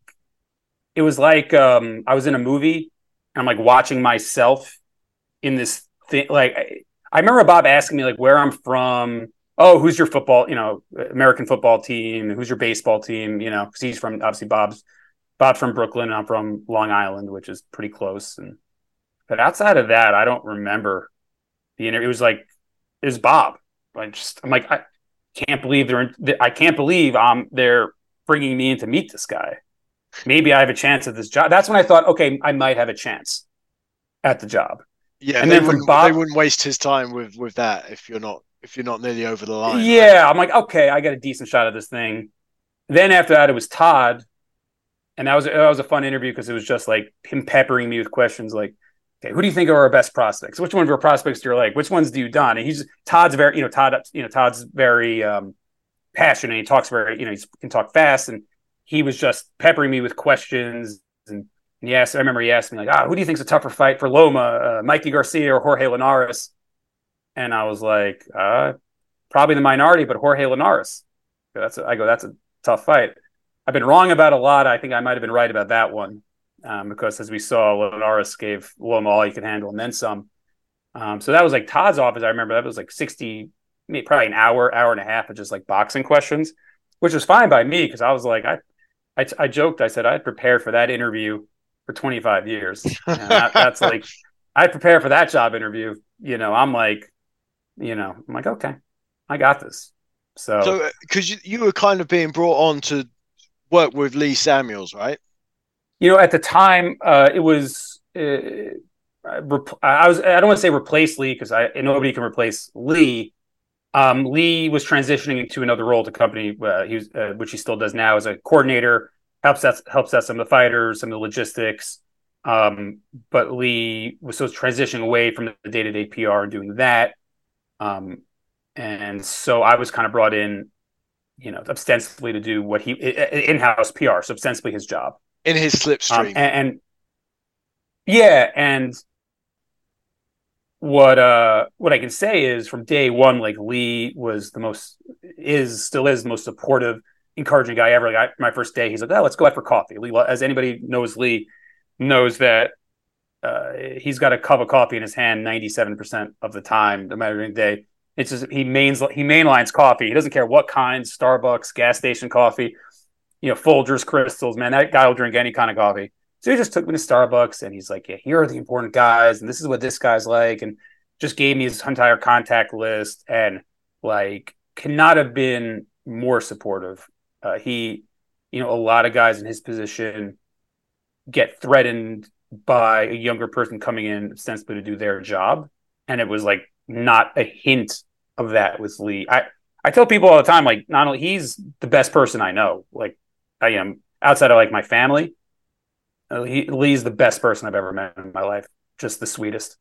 it was like um, I was in a movie and I'm like watching myself in this thing. Like, I, I remember Bob asking me like where I'm from. Oh, who's your football, you know, American football team? Who's your baseball team? You know, because he's from, obviously Bob's, Bob's from Brooklyn and I'm from Long Island, which is pretty close. And, but outside of that, I don't remember the interview. It was like, it was Bob. I just, I'm like, I can't believe they're, in, I can't believe um they're bringing me in to meet this guy. Maybe I have a chance at this job. That's when I thought, okay, I might have a chance at the job. Yeah, and they then from Bob, they wouldn't waste his time with with that if you're not if you're not nearly over the line. Yeah, right? I'm like, okay, I got a decent shot at this thing. Then after that, it was Todd, and that was that was a fun interview because it was just like him peppering me with questions like, okay, who do you think are our best prospects? Which ones of our prospects do you like? Which ones do you don? And he's Todd's very, you know, Todd, you know, Todd's very um, passionate. He talks very, you know, he can talk fast, and he was just peppering me with questions. And, and he asked, I remember he asked me like, ah, who do you think's a tougher fight for Loma, uh, Mikey Garcia or Jorge Linares? And I was like, uh, probably the minority, but Jorge Linares. That's a, I go, that's a tough fight. I've been wrong about a lot. I think I might have been right about that one. Um, because as we saw, Linares gave Loma all he could handle and then some. Um, so that was like Todd's office. I remember that was like sixty, maybe probably an hour, hour and a half of just like boxing questions, which was fine by me because I was like, I, I, I joked, I said I'd prepared for that interview for twenty-five years. And that, that's like, I prepared for that job interview. You know, I'm like, you know, I'm like, okay, I got this. So, so because you, you were kind of being brought on to work with Lee Samuels, right? You know, at the time, uh, it was uh, I was I don't want to say replace Lee because I nobody can replace Lee. Um, Lee was transitioning into another role at the company, uh, he was, uh, which he still does now as a coordinator. Helps us helps out some of the fighters, some of the logistics. Um, but Lee was so transitioning away from the day to day P R and doing that. Um, and so I was kind of brought in, you know, ostensibly to do what he in house P R, so ostensibly his job. In his slipstream. Um, and, and yeah, and what uh what I can say is from day one, like Lee was the most is still is the most supportive, encouraging guy ever. Like I, my first day, he's like, "Oh, let's go out for coffee." Lee, as anybody knows, Lee knows that uh, he's got a cup of coffee in his hand ninety-seven percent of the time, no matter the day. It's just he mains he mainlines coffee. He doesn't care what kind, Starbucks, gas station coffee. You know, Folgers, Crystals, man, that guy will drink any kind of coffee. So he just took me to Starbucks and he's like, yeah, here are the important guys. And this is what this guy's like. And just gave me his entire contact list and like cannot have been more supportive. Uh, he, you know, a lot of guys in his position get threatened by a younger person coming in ostensibly to do their job. And it was like not a hint of that with Lee. I, I tell people all the time, like, not only he's the best person I know, like, I am outside of like my family. Uh, he, Lee's the best person I've ever met in my life. Just the sweetest.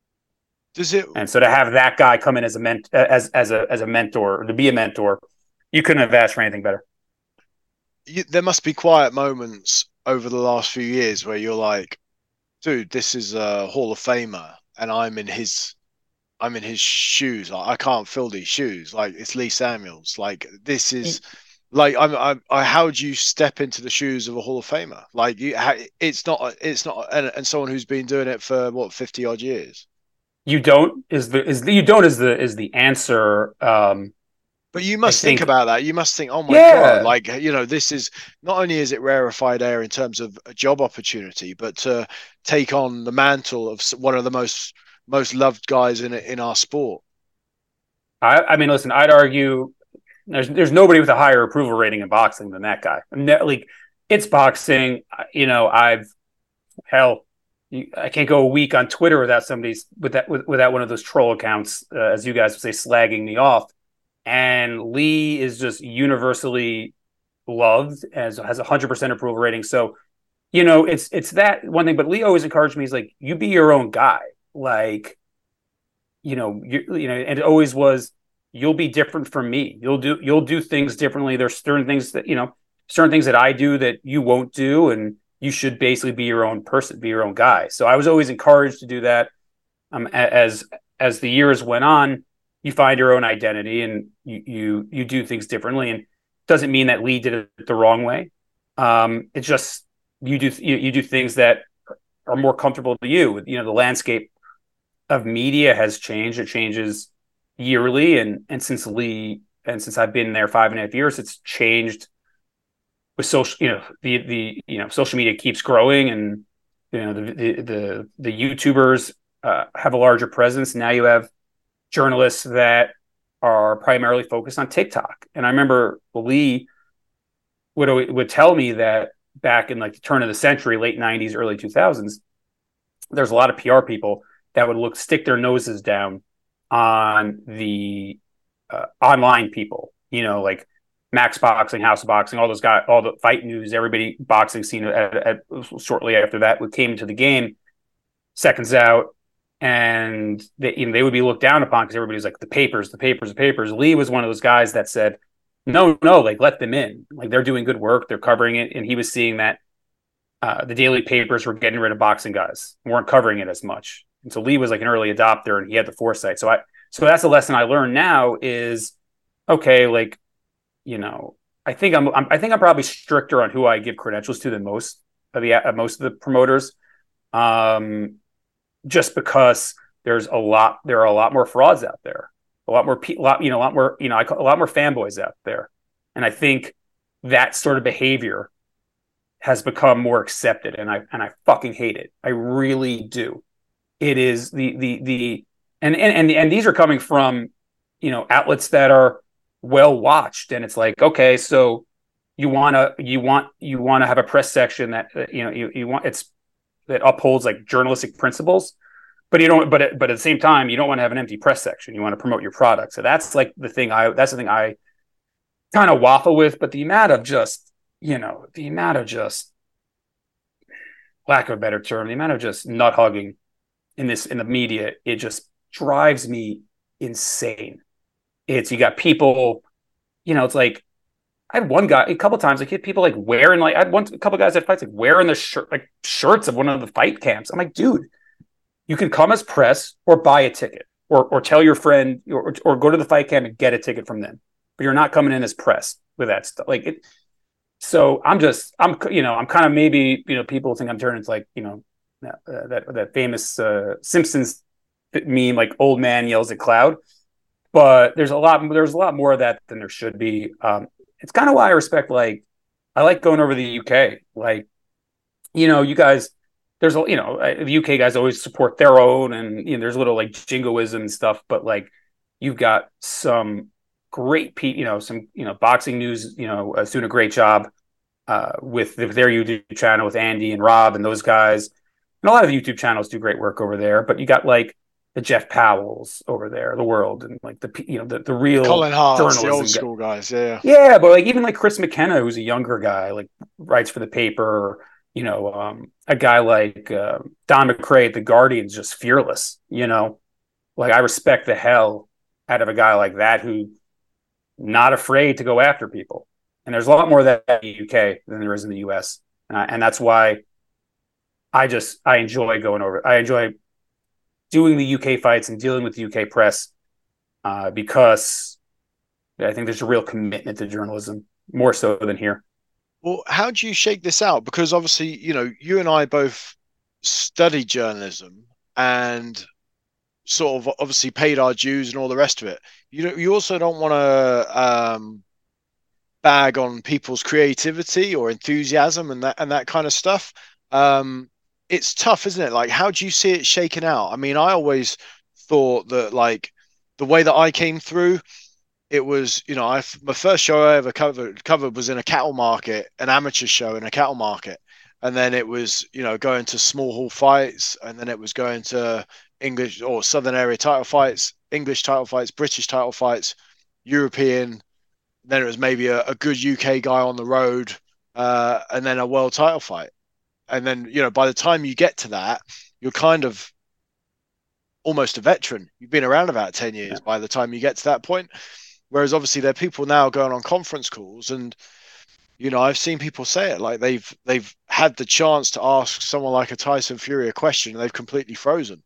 Does it? And so to have that guy come in as a ment as as a as a mentor, or to be a mentor, you couldn't have asked for anything better. You, there must be quiet moments over the last few years where you're like, dude, this is a Hall of Famer, and I'm in his, I'm in his shoes. Like, I can't fill these shoes. Like it's Lee Samuels. Like this is. Mm. Like I'm, I'm, I, how do you step into the shoes of a Hall of Famer? Like you, it's not, it's not, and, and someone who's been doing it for what fifty odd years. You don't is the is the, you don't is the is the answer. Um, but you must think, think about that. You must think, oh my yeah. god, like you know, this is not only is it rarefied air in terms of a job opportunity, but to take on the mantle of one of the most most loved guys in in our sport. I, I mean, listen, I'd argue. There's there's nobody with a higher approval rating in boxing than that guy. I mean, like it's boxing. You know, I've hell, you, I can't go a week on Twitter without somebody's with that with, without one of those troll accounts, uh, as you guys would say, slagging me off. And Lee is just universally loved, as has a hundred percent approval rating. So, you know, it's it's that one thing. But Lee always encouraged me. He's like, you be your own guy. Like, you know, you you know, and it always was. you'll be different from me. You'll do you'll do things differently. There's certain things that, you know, certain things that I do that you won't do, and you should basically be your own person, be your own guy. So I was always encouraged to do that. Um, as as the years went on, you find your own identity, and you you you do things differently. And it doesn't mean that Lee did it the wrong way. Um, it's just you do you, you do things that are more comfortable to you. You know, the landscape of media has changed. It changes yearly, and and since Lee and since I've been there five and a half years, it's changed with social. You know, the the you know social media keeps growing, and you know the the the, the YouTubers uh, have a larger presence. Now you have journalists that are primarily focused on TikTok. And I remember Lee would would tell me that back in like the turn of the century, late nineties, early two thousands, there's a lot of P R people that would look stick their noses down on the uh, online people, you know, like Max Boxing, House of Boxing, all those guys, all the Fight News, everybody boxing scene at, at, shortly after that came into the game, seconds out, and they, you know, they would be looked down upon because everybody's like the papers, the papers, the papers. Lee was one of those guys that said, no, no, like let them in. Like they're doing good work. They're covering it. And he was seeing that uh, the daily papers were getting rid of boxing guys, weren't covering it as much. And so Lee was like an early adopter, and he had the foresight. So I, so that's a lesson I learned now is, okay, like, you know, I think I'm, I'm I think I'm probably stricter on who I give credentials to than most of the, uh, most of the promoters. Um, just because there's a lot, there are a lot more frauds out there. A lot more, a lot, you know, a lot more, you know, a lot more fanboys out there. And I think that sort of behavior has become more accepted, and I, and I fucking hate it. I really do. It is the, the, the, and, and, and, and these are coming from, you know, outlets that are well watched. And it's like, okay, so you want to, you want, you want to have a press section that, you know, you, you want, it's, that upholds like journalistic principles. But you don't. But but at the same time, you don't want to have an empty press section. You want to promote your product. So that's like the thing. I that's the thing I kind of waffle with. But the amount of just you know the amount of just lack of a better term, the amount of just nut hugging in this in the media, it just drives me insane. It's you got people, you know, it's like I had one guy a couple times. Like hit people like wearing like I had one a couple guys at fights like wearing the shirt like shirts of one of the fight camps. I'm like, dude. You can come as press or buy a ticket or or tell your friend or, or go to the fight camp and get a ticket from them. But you're not coming in as press with that stuff. Like it. So I'm just, I'm, you know, I'm kind of maybe, you know, people think I'm turning into like, you know, uh, that, that famous uh, Simpsons meme, like old man yells at cloud. But there's a lot, there's a lot more of that than there should be. Um, it's kind of why I respect, like, I like going over the U K. Like, you know, you guys, there's a, you know, the U K guys always support their own, and you know, there's a little like jingoism and stuff, but like you've got some great, pe- you know, some, you know, Boxing News, you know, is doing a great job uh, with the, their YouTube channel with Andy and Rob and those guys. And a lot of the YouTube channels do great work over there, but you got like the Jeff Powells over there, the world, and like the, you know, the, the real Colin Hart, the old guy. school guys. Yeah. Yeah. But like, even like Chris McKenna, who's a younger guy, like writes for the paper. You know, um, a guy like uh, Don McRae at The Guardian's just fearless, you know, like I respect the hell out of a guy like that who not afraid to go after people. And there's a lot more of that in the U K than there is in the U S. And, I, and that's why I just, I enjoy going over, I enjoy doing the U K fights and dealing with the U K press uh, because I think there's a real commitment to journalism, more so than here. Well, how do you shake this out? Because obviously, you know, you and I both study journalism and sort of obviously paid our dues and all the rest of it. You know, you also don't want to um, bag on people's creativity or enthusiasm and that and that kind of stuff. Um, it's tough, isn't it? Like, how do you see it shaken out? I mean, I always thought that like the way that I came through. It was, you know, I, my first show I ever covered, covered was in a cattle market, an amateur show in a cattle market. And then it was, you know, going to small hall fights. And then it was going to English or Southern area title fights, English title fights, British title fights, European. Then it was maybe a, a good U K guy on the road uh, and then a world title fight. And then, you know, by the time you get to that, you're kind of almost a veteran. You've been around about ten years Yeah. by the time you get to that point. Whereas obviously there are people now going on conference calls, and you know, I've seen people say it like they've they've had the chance to ask someone like a Tyson Fury a question and they've completely frozen.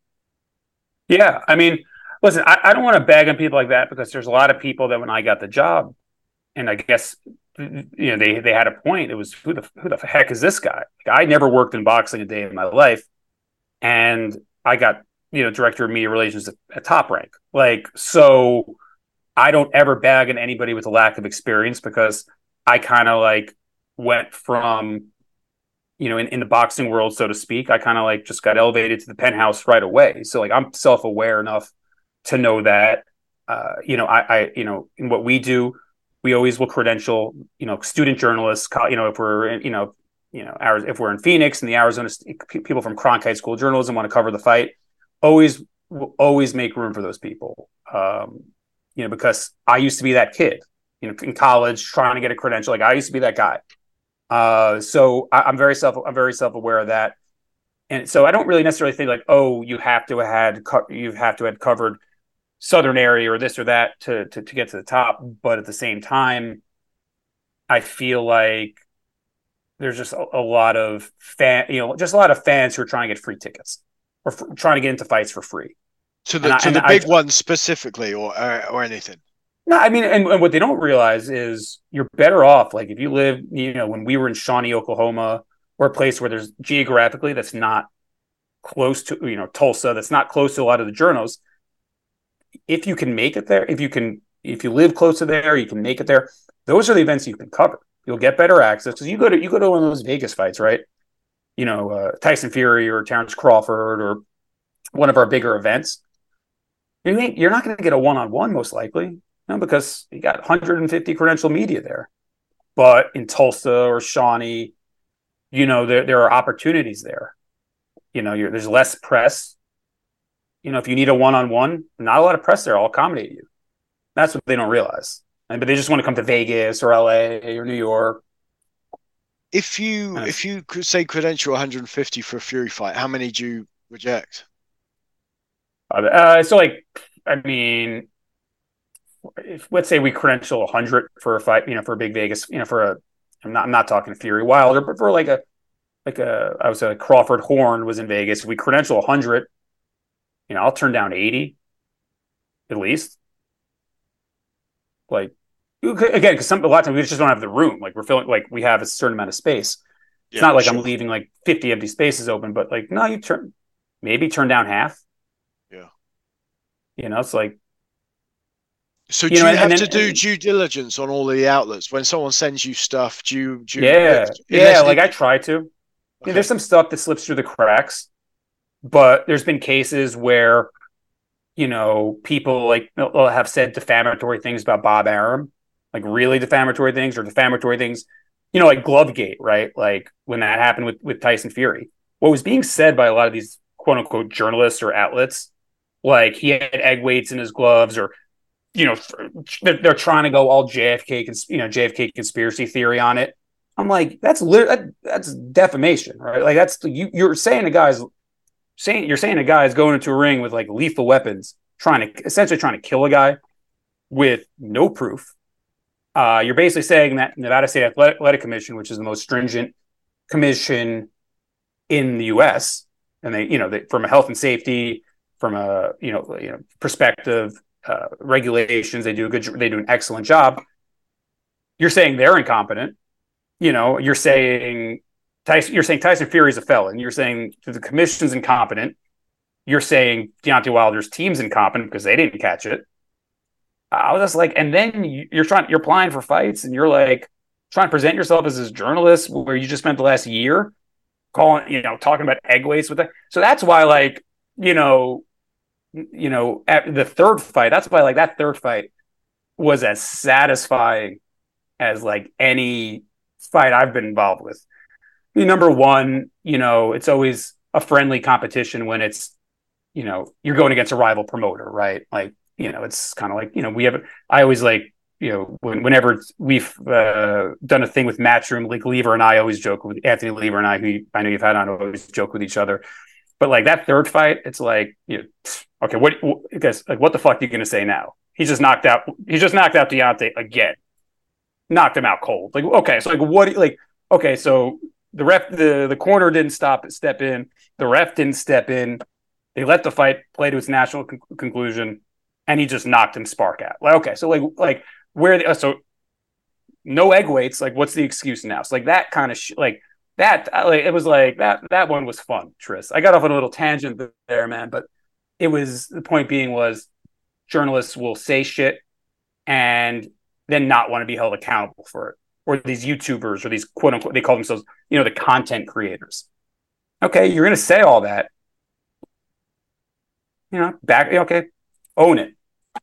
Yeah, I mean, listen, I, I don't want to bag on people like that because there's a lot of people that when I got the job, and I guess you know they they had a point. It was who the who the heck is this guy? Like, I never worked in boxing a day in my life, and I got you know director of media relations at, at Top Rank. Like, so I don't ever bag on anybody with a lack of experience because I kind of like went from you know in, in the boxing world, so to speak. I kind of like just got elevated to the penthouse right away. So like I'm self aware enough to know that uh, you know I, I you know in what we do. We always will credential, you know, student journalists. You know, if we're, in, you know, you know, if we're in Phoenix and the Arizona people from Cronkite School of Journalism want to cover the fight, always, always make room for those people. Um, you know, because I used to be that kid, you know, in college trying to get a credential. Like I used to be that guy. Uh, so I, I'm very self, I'm very self aware of that, and so I don't really necessarily think like, oh, you have to have had, you have to have covered Southern area or this or that to, to to get to the top, but at the same time, I feel like there's just a, a lot of fan, you know, just a lot of fans who are trying to get free tickets or f- trying to get into fights for free. To the and to I, the I, big I, ones specifically, or uh, or anything. No, I mean, and, and what they don't realize is you're better off. Like if you live, you know, when we were in Shawnee, Oklahoma, or a place where there's geographically that's not close to, you know, Tulsa, that's not close to a lot of the journals. If you can make it there, if you can, if you live close to there, you can make it there. Those are the events you can cover. You'll get better access because you go to you go to one of those Vegas fights, right? You know, uh, Tyson Fury or Terrence Crawford or one of our bigger events. You ain't, you're not going to get a one-on-one most likely, you know, because you got one hundred fifty credential media there. But in Tulsa or Shawnee, you know, there there are opportunities there. You know, you're, there's less press. You know, if you need a one-on-one, not a lot of press there. I'll accommodate you. That's what they don't realize. And, but they just want to come to Vegas or L A or New York. If you if you could say credential one hundred fifty for a Fury fight, how many do you reject? Uh, so, like, I mean, if let's say we credential one hundred for a fight, you know, for a big Vegas, you know, for a, I'm not, I'm not talking Fury Wilder, but for like a, like a, I would say like Crawford Horn was in Vegas. If we credential one hundred. You know, I'll turn down eighty, at least. Like, again, because some a lot of times we just don't have the room. Like we're feeling like we have a certain amount of space. It's yeah, not like sure. I'm leaving like fifty empty spaces open, but like no, you turn maybe turn down half. Yeah. You know, it's like. So do you, know, you have then, to do due diligence on all the outlets when someone sends you stuff? Do you? Do you yeah, yeah. Like I try to. Okay. I mean, there's some stuff that slips through the cracks. But there's been cases where, you know, people like will have said defamatory things about Bob Arum, like really defamatory things or defamatory things, you know, like Glovegate, right? Like when that happened with, with Tyson Fury. What was being said by a lot of these quote unquote journalists or outlets, like he had egg weights in his gloves or, you know, they're, they're trying to go all J F K, cons- you know, J F K conspiracy theory on it. I'm like, that's lit- that, that's defamation, right? Like that's you, you're saying to guys. Saying you're saying a guy is going into a ring with like lethal weapons, trying to essentially trying to kill a guy with no proof. Uh, you're basically saying that Nevada State Athletic, Athletic Commission, which is the most stringent commission in the U S, and they, you know, they, from a health and safety, from a you know, you know perspective, uh, regulations, they do a good, they do an excellent job. You're saying they're incompetent. You know, you're saying. Tyson, you're saying Tyson Fury is a felon. You're saying the commission's incompetent. You're saying Deontay Wilder's team's incompetent because they didn't catch it. I was just like, and then you're trying, you're applying for fights, and you're like trying to present yourself as this journalist where you just spent the last year calling, you know, talking about egg weights with that. So that's why, like, you know, you know, at the third fight, that's why, like, that third fight was as satisfying as like any fight I've been involved with. Number one, you know, it's always a friendly competition when it's, you know, you're going against a rival promoter, right? Like, you know, it's kind of like, you know, we have, I always like, you know, when, whenever we've uh, done a thing with Matchroom, like Lever and I always joke with Anthony Lever and I, who I know you've had on, always joke with each other. But like that third fight, it's like, you know, okay, what, guys, like, what the fuck are you going to say now? He just knocked out, he just knocked out Deontay again, knocked him out cold. Like, okay, so like, what, like, okay, so the ref, the, the corner didn't stop, step in, the ref didn't step in. They let the fight play to its natural con- conclusion, and he just knocked him spark out. Like, okay, so like, like where, the, so no egg weights. Like, what's the excuse now? So like that kind of shit, like that, like it was like that. That one was fun, Tris. I got off on a little tangent there, man, but it was, the point being was journalists will say shit and then not want to be held accountable for it. Or these YouTubers or these quote unquote, they call themselves, you know, the content creators. Okay, you're going to say all that. You know, back, okay, own it.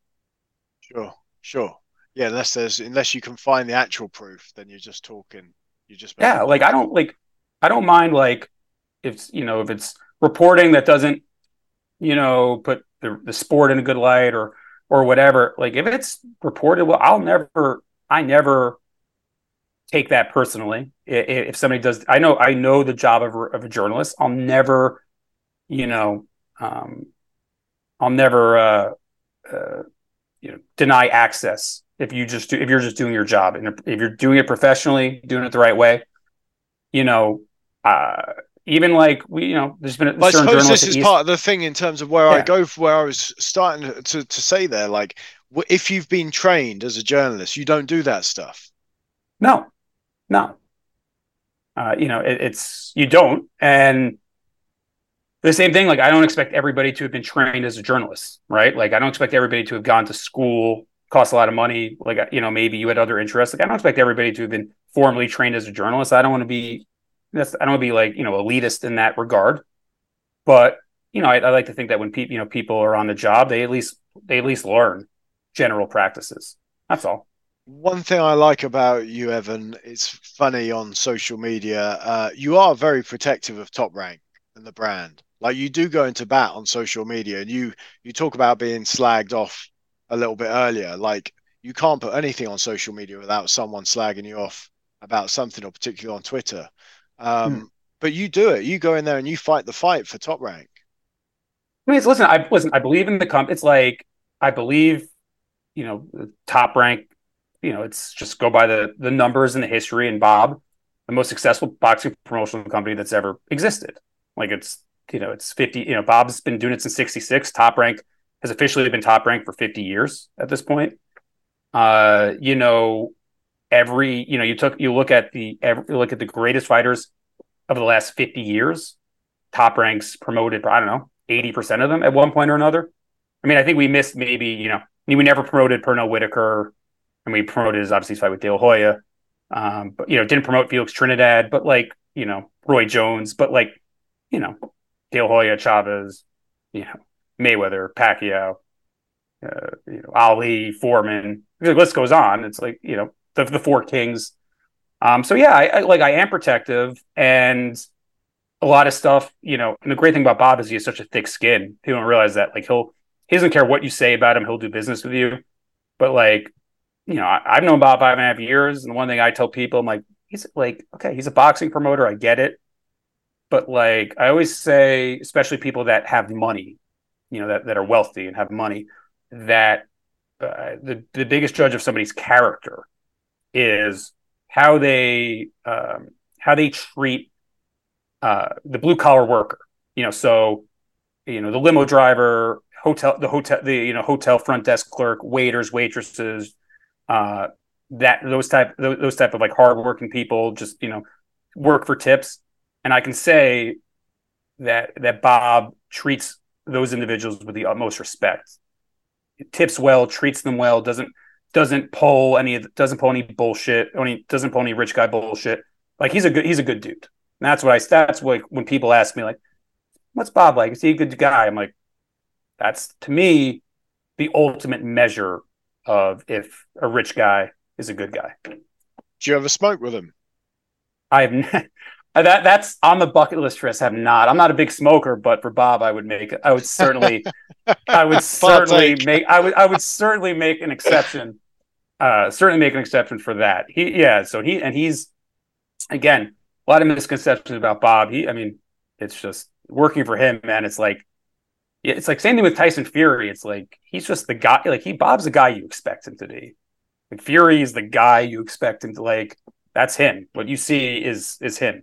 Sure, sure. Yeah, unless there's, unless you can find the actual proof, then you're just talking. You just yeah, like I don't like, I don't mind like if you know if it's reporting that doesn't, you know, put the, the sport in a good light or or whatever. Like if it's reported, well, I'll never, I never take that personally. If somebody does, I know, I know the job of, of a journalist. I'll never, you know. Um, I'll never, uh, uh, you know, deny access if you just do, if you're just doing your job and if you're doing it professionally, doing it the right way. You know, uh, even like we, you know, there's been a I certain suppose this is East... part of the thing in terms of where yeah. I go. Where I was starting to to say there, like, if you've been trained as a journalist, you don't do that stuff. No, no. Uh, you know, it, it's you don't and. The same thing, like I don't expect everybody to have been trained as a journalist, right? Like I don't expect everybody to have gone to school, cost a lot of money. Like, you know, maybe you had other interests. Like I don't expect everybody to have been formally trained as a journalist. I don't want to be, that's, I don't want to be like, you know, elitist in that regard. But, you know, I, I like to think that when people, you know, people are on the job, they at least, they at least learn general practices. That's all. One thing I like about you, Evan, it's funny on social media. Uh, you are very protective of Top Rank and the brand. Like you do go into bat on social media and you, you talk about being slagged off a little bit earlier. Like you can't put anything on social media without someone slagging you off about something, or particularly on Twitter. Um, hmm. But you do it. You go in there and you fight the fight for Top Rank. I mean, it's, listen, I listen, I believe in the comp. It's like, I believe, you know, Top Rank, you know, it's just go by the, the numbers and the history, and Bob, the most successful boxing promotional company that's ever existed. Like it's, you know, it's fifty, you know, Bob's been doing it since sixty-six. Top Rank has officially been Top Rank for fifty years at this point. Uh, you know, every, you know, you took, you look at the, every, you look at the greatest fighters of the last fifty years, Top Rank's promoted, I don't know, eighty percent of them at one point or another. I mean, I think we missed maybe, you know, I mean, we never promoted Pernell Whitaker, and we promoted his obviously fight with De La Hoya. Um, but, you know, didn't promote Felix Trinidad, but like, you know, Roy Jones, but like, you know, De La Hoya, Chavez, you know, Mayweather, Pacquiao, uh, you know, Ali, Foreman. The list goes on. It's like, you know, the, the four kings. Um, so yeah, I, I like I am protective, and a lot of stuff, you know. And the great thing about Bob is he has such a thick skin. People don't realize that. Like he'll he doesn't care what you say about him. He'll do business with you. But like, you know, I, I've known Bob five and a half years, and the one thing I tell people, I'm like, he's like, okay, he's a boxing promoter. I get it. But like I always say, especially people that have money, you know, that, that are wealthy and have money, that uh, the, the biggest judge of somebody's character is how they um, how they treat uh, the blue collar worker. You know, so you know the limo driver, hotel, the hotel, the you know hotel front desk clerk, waiters, waitresses, uh, that those type those, those type of like hardworking people, just you know work for tips. And I can say that that Bob treats those individuals with the utmost respect. Tips well, treats them well, doesn't doesn't pull any doesn't pull any bullshit, only doesn't pull any rich guy bullshit. Like he's a good he's a good dude. And that's what I that's what when people ask me like, what's Bob like? Is he a good guy? I'm like, that's to me the ultimate measure of if a rich guy is a good guy. Do you ever smoke with him? I have not. That that's on the bucket list, Chris. Have not. I'm not a big smoker, but for Bob, I would make. I would certainly. I would certainly make. I would. I would certainly make an exception. Uh, certainly make an exception for that. He, yeah. So he and he's again a lot of misconceptions about Bob. He, I mean, it's just working for him, man, it's like, it's like same thing with Tyson Fury. It's like, he's just the guy, like he Bob's the guy you expect him to be. Like Fury is the guy you expect him to like, that's him. What you see is, is him.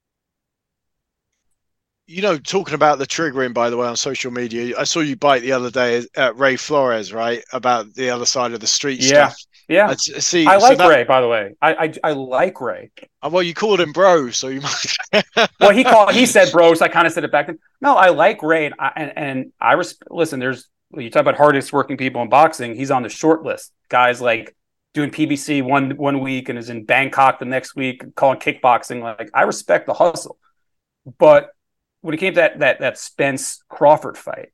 You know, talking about the triggering, by the way, on social media, I saw you bite the other day at Ray Flores, right? About the other side of the street yeah. stuff. Yeah. I see. I like so that, Ray, by the way. I, I I like Ray. Well, you called him bro, so you might. Well, he called. He said bro, so I kind of said it back then. No, I like Ray, and I, and, and I res- listen. There's you talk about hardest working people in boxing. He's on the short list. Guys like doing P B C one one week and is in Bangkok the next week, calling kickboxing. Like I respect the hustle, but when it came to that that that Spence Crawford fight,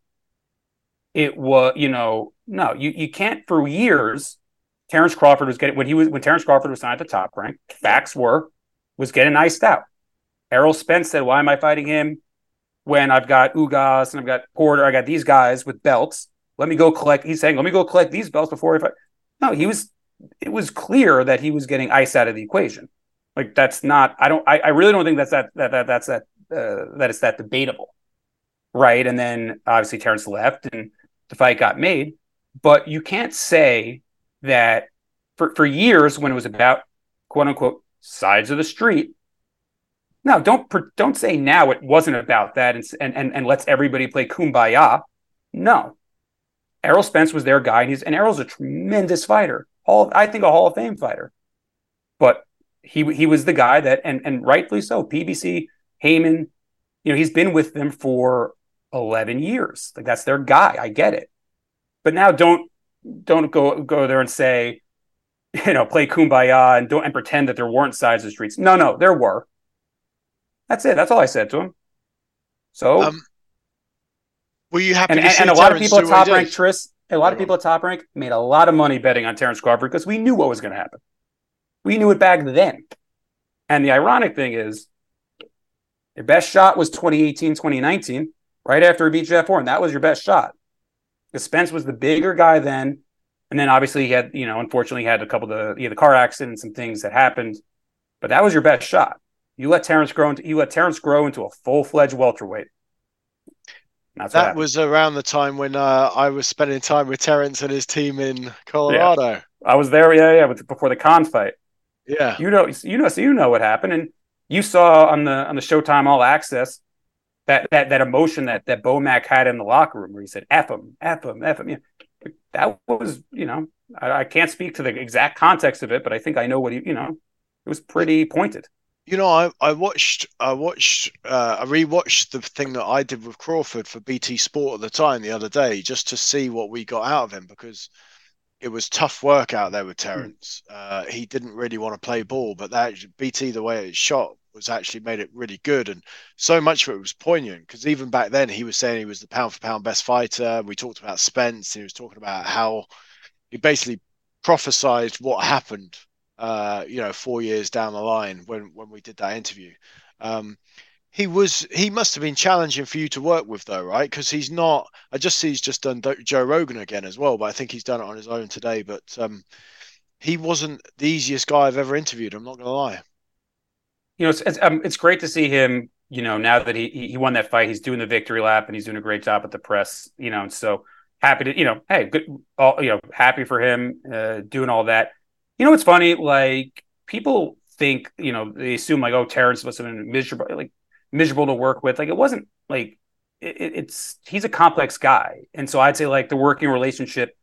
it was you know no you you can't for years. Terrence Crawford was getting when he was when Terrence Crawford was signed at the Top Rank. Facts were was getting iced out. Errol Spence said, "Why am I fighting him when I've got Ugas and I've got Porter? I got these guys with belts. Let me go collect." He's saying, "Let me go collect these belts before I fight." No, he was. It was clear that he was getting ice out of the equation. Like that's not. I don't. I, I really don't think that's that that, that that's that uh, that it's that debatable, right? And then obviously Terrence left and the fight got made, but you can't say that for, for years when it was about quote unquote sides of the street. No, don't don't say now it wasn't about that and and and let's everybody play kumbaya. No, Errol Spence was their guy, and he's and Errol's a tremendous fighter. Hall, I think a Hall of Fame fighter, but he he was the guy that and and rightfully so. P B C, Heyman, you know, he's been with them for eleven years. Like that's their guy. I get it, but now don't. Don't go go there and say, you know, play kumbaya and don't and pretend that there weren't sides of the streets. No, no, there were. That's it. That's all I said to him. So, um, were you happy? And, to and, see and a lot of Terrence people at do what Top he Rank, did? Tris, a lot of people at Top Rank made a lot of money betting on Terrence Crawford because we knew what was going to happen. We knew it back then. And the ironic thing is, your best shot was twenty eighteen, twenty nineteen, right after he beat Jeff Horn. That was your best shot. Because Spence was the bigger guy then. And then obviously he had, you know, unfortunately he had a couple of the, you know, the car accident and some things that happened. But that was your best shot. You let Terrence grow into you let Terrence grow into a full-fledged welterweight. That's that was around the time when uh, I was spending time with Terrence and his team in Colorado. Yeah. I was there, yeah, yeah, with, before the Khan fight. Yeah, you know, you know, so you know what happened, and you saw on the on the Showtime All Access that that that emotion that that Bomac had in the locker room, where he said "F him, F him, F him." Yeah, that was, you know, I, I can't speak to the exact context of it, but I think I know what he, you know, it was pretty pointed. You know, I, I watched I watched uh, I rewatched the thing that I did with Crawford for B T Sport at the time the other day, just to see what we got out of him, because it was tough work out there with Terrence. Mm. Uh, he didn't really want to play ball, but that B T, the way it shot, was actually made it really good, and so much of it was poignant, because even back then he was saying he was the pound for pound best fighter. We talked about Spence. He was talking about how he basically prophesied what happened. Uh, you know, four years down the line when when we did that interview. Um, he was he must have been challenging for you to work with, though, right? Because he's not. I just see he's just done Joe Rogan again as well, but I think he's done it on his own today. But um, he wasn't the easiest guy I've ever interviewed. I'm not going to lie. You know, it's it's, um, it's great to see him. You know, now that he he won that fight, he's doing the victory lap and he's doing a great job at the press. You know, and so happy to you know, hey, good, all you know, happy for him uh, doing all that. You know, what's funny? Like, people think, you know, they assume like, oh, Terrence must have been miserable, like miserable to work with. Like, it wasn't like it, it's he's a complex guy, and so I'd say like the working relationship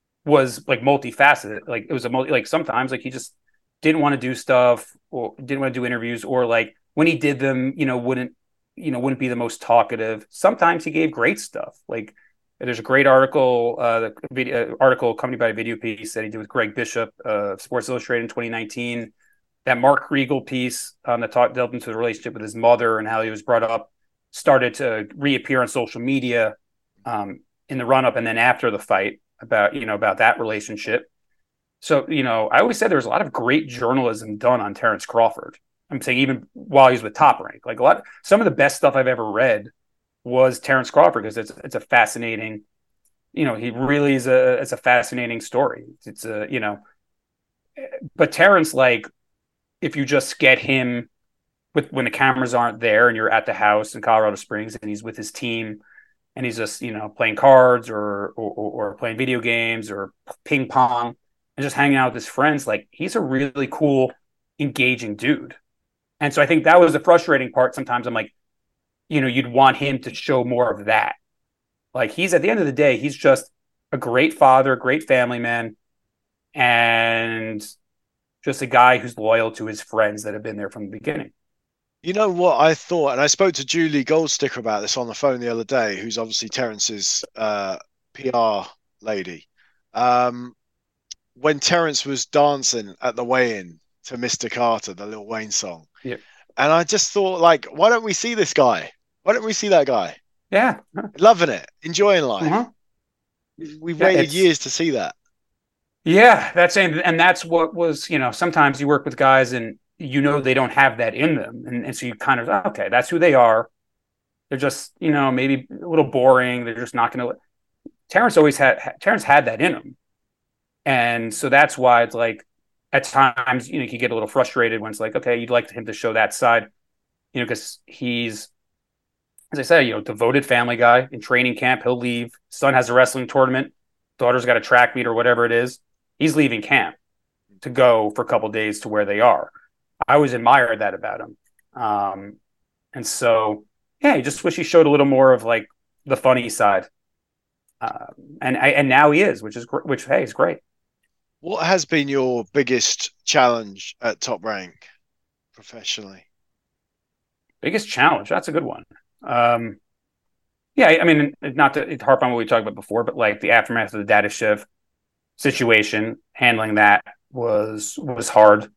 was like multifaceted. Like, it was a multi, like sometimes like he just didn't want to do stuff or didn't want to do interviews, or like when he did them, you know, wouldn't you know wouldn't be the most talkative. Sometimes he gave great stuff, like. There's a great article, uh, the video article accompanied by a video piece that he did with Greg Bishop of Sports Illustrated in twenty nineteen. That Mark Kriegel piece um, that talked delved into the relationship with his mother and how he was brought up, started to reappear on social media um, in the run up and then after the fight about you know about that relationship. So you know, I always said there was a lot of great journalism done on Terrence Crawford. I'm saying even while he was with Top Rank, like a lot, some of the best stuff I've ever read was Terrence Crawford, because it's it's a fascinating, you know, he really is a it's a fascinating story. It's a you know, but Terrence, like, if you just get him with when the cameras aren't there and you're at the house in Colorado Springs and he's with his team and he's just, you know, playing cards or, or, or playing video games or ping pong and just hanging out with his friends. Like, he's a really cool, engaging dude. And so I think that was the frustrating part. Sometimes I'm like, you know, you'd want him to show more of that. Like, he's, at the end of the day, he's just a great father, great family man, and just a guy who's loyal to his friends that have been there from the beginning. You know what I thought, and I spoke to Julie Goldsticker about this on the phone the other day, who's obviously Terrence's uh, P R lady. Um, when Terrence was dancing at the weigh-in to Mister Carter, the Lil Wayne song. Yeah. And I just thought, like, why don't we see this guy? Why don't we see that guy? Yeah. Loving it, enjoying life. Uh-huh. We've Yeah, waited it's... years to see that. Yeah, that's and, and that's what was, you know, sometimes you work with guys and you know they don't have that in them. And, and so you kind of, okay, that's who they are. They're just, you know, maybe a little boring. They're just not going to. Terrence always had, Terrence had that in him. And so that's why it's like, at times, you know, you can get a little frustrated when it's like, okay, you'd like him to show that side, you know, because he's, as I said, you know, devoted family guy. In training camp, he'll leave. Son has a wrestling tournament. Daughter's got a track meet or whatever it is. He's leaving camp to go for a couple of days to where they are. I always admired that about him. Um, and so, yeah, I just wish he showed a little more of like the funny side. Uh, and I, and now he is, which is which. Hey, is great. What has been your biggest challenge at Top Rank professionally? Biggest challenge? That's a good one. Um, yeah, I mean, not to harp on what we talked about before, but like the aftermath of the Data Shiv situation, handling that was was hard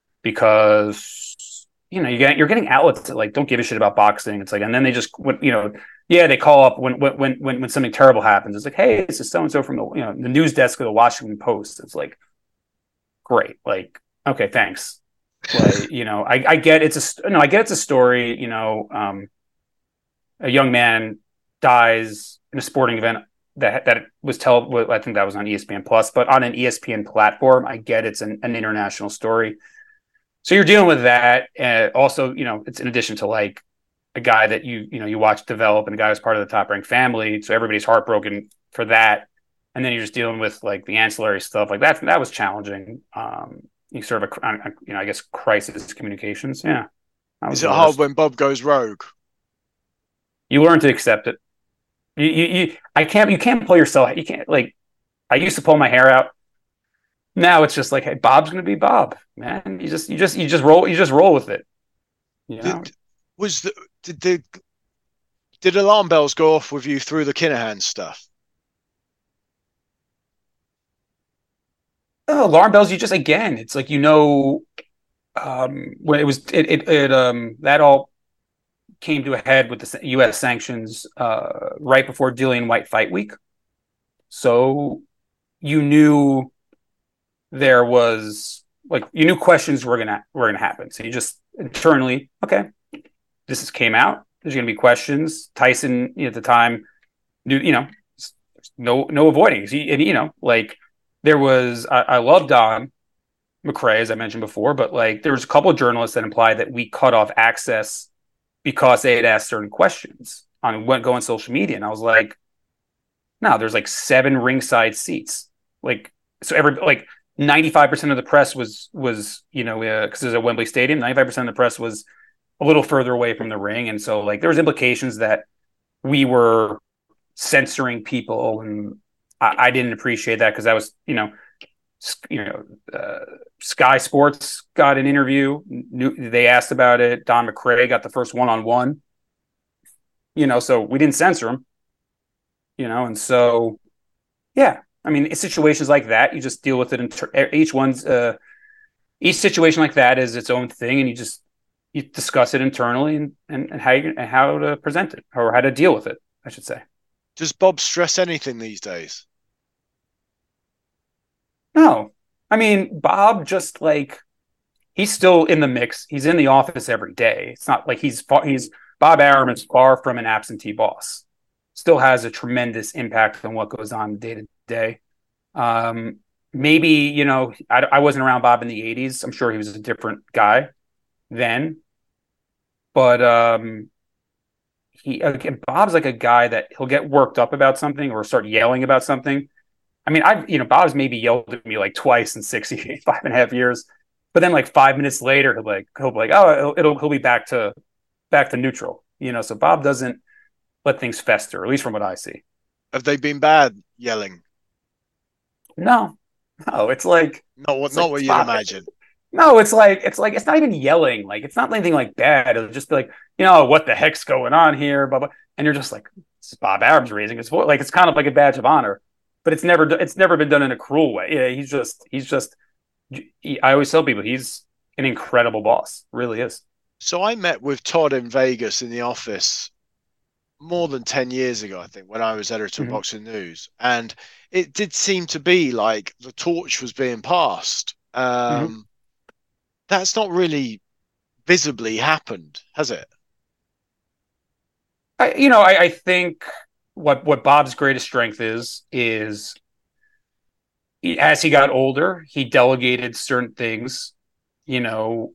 because, you know, you get, you're getting outlets that like don't give a shit about boxing. It's like, and then they just, you know, yeah, they call up when when when when something terrible happens. It's like, hey, this is so and so from the, you know, the news desk of the Washington Post. It's like, great, like, okay, thanks. Like, you know, I, I get it's a no, I get it's a story. You know, um, a young man dies in a sporting event that that was tell. I think that was on E S P N Plus, but on an E S P N platform, I get it's an, an international story. So you're dealing with that, and also, you know, it's in addition to like a guy that you you know you watch develop and a guy who's part of the Top Rank family. So everybody's heartbroken for that, and then you're just dealing with like the ancillary stuff like that. That was challenging. Um, you sort of a, you know I guess crisis communications. Yeah. Is it hard when Bob goes rogue? You learn to accept it. You, you, you, I can't, you can't pull yourself. You can't like, I used to pull my hair out. Now it's just like, hey, Bob's going to be Bob, man. You just, you just, you just roll, you just roll with it. You know? Did, was the, did, did, did alarm bells go off with you through the Kinahan stuff? Oh, alarm bells. You just, again, it's like, you know, um, when it was, it, it, it um, that all came to a head with the U S sanctions uh, right before Dillian White fight week. So you knew there was like, you knew questions were going to, were going to happen. So you just internally, okay, this is, came out. There's going to be questions. Tyson, you know, at the time knew, you know, no, no avoiding. He, and, you know, like there was, I, I love Don McRae, as I mentioned before, but like there was a couple of journalists that implied that we cut off access because they had asked certain questions on what go on social media. And I was like, no, there's like seven ringside seats. Like, so every, like ninety-five percent of the press was, was, you know, uh, cause there's a Wembley Stadium, ninety-five percent of the press was a little further away from the ring. And so like, there was implications that we were censoring people. And I, I didn't appreciate that. Cause I was, you know, you know, uh, Sky Sports got an interview. Knew, they asked about it. Don McRae got the first one-on-one. You know, so we didn't censor him. You know, and so, yeah. I mean, it's situations like that, you just deal with it. In each one's, uh, each situation like that is its own thing, and you just you discuss it internally and and, and how you and how to present it or how to deal with it, I should say. Does Bob stress anything these days? No, I mean, Bob just like, he's still in the mix. He's in the office every day. It's not like he's far, he's Bob Arum is far from an absentee boss. Still has a tremendous impact on what goes on day to day. Um, maybe, you know, I, I wasn't around Bob in the eighties. I'm sure he was a different guy then. but um, he again, Bob's like a guy that he'll get worked up about something or start yelling about something. I mean, I've you know Bob's maybe yelled at me like twice in six, five and a half years, but then like five minutes later, he'll like he'll be like, oh, it'll, it'll he'll be back to back to neutral. You know, so Bob doesn't let things fester, at least from what I see. Have they been bad yelling? No, no, it's like not what it's not like, what you'd Bob, imagine. No, it's like it's like it's not even yelling. Like it's not anything like bad. It'll just be like, you know, what the heck's going on here? Blah, blah. And you're just like, it's Bob Arab's raising his voice. Like it's kind of like a badge of honor, but it's never it's never been done in a cruel way. Yeah, he's just he's just. He, I always tell people he's an incredible boss. Really is. So I met with Todd in Vegas in the office more than ten years ago, I think, when I was editor of mm-hmm. Boxing News, and it did seem to be like the torch was being passed. Um, mm-hmm. That's not really visibly happened, has it? I, you know, I, I think what what Bob's greatest strength is is he, as he got older, he delegated certain things, you know,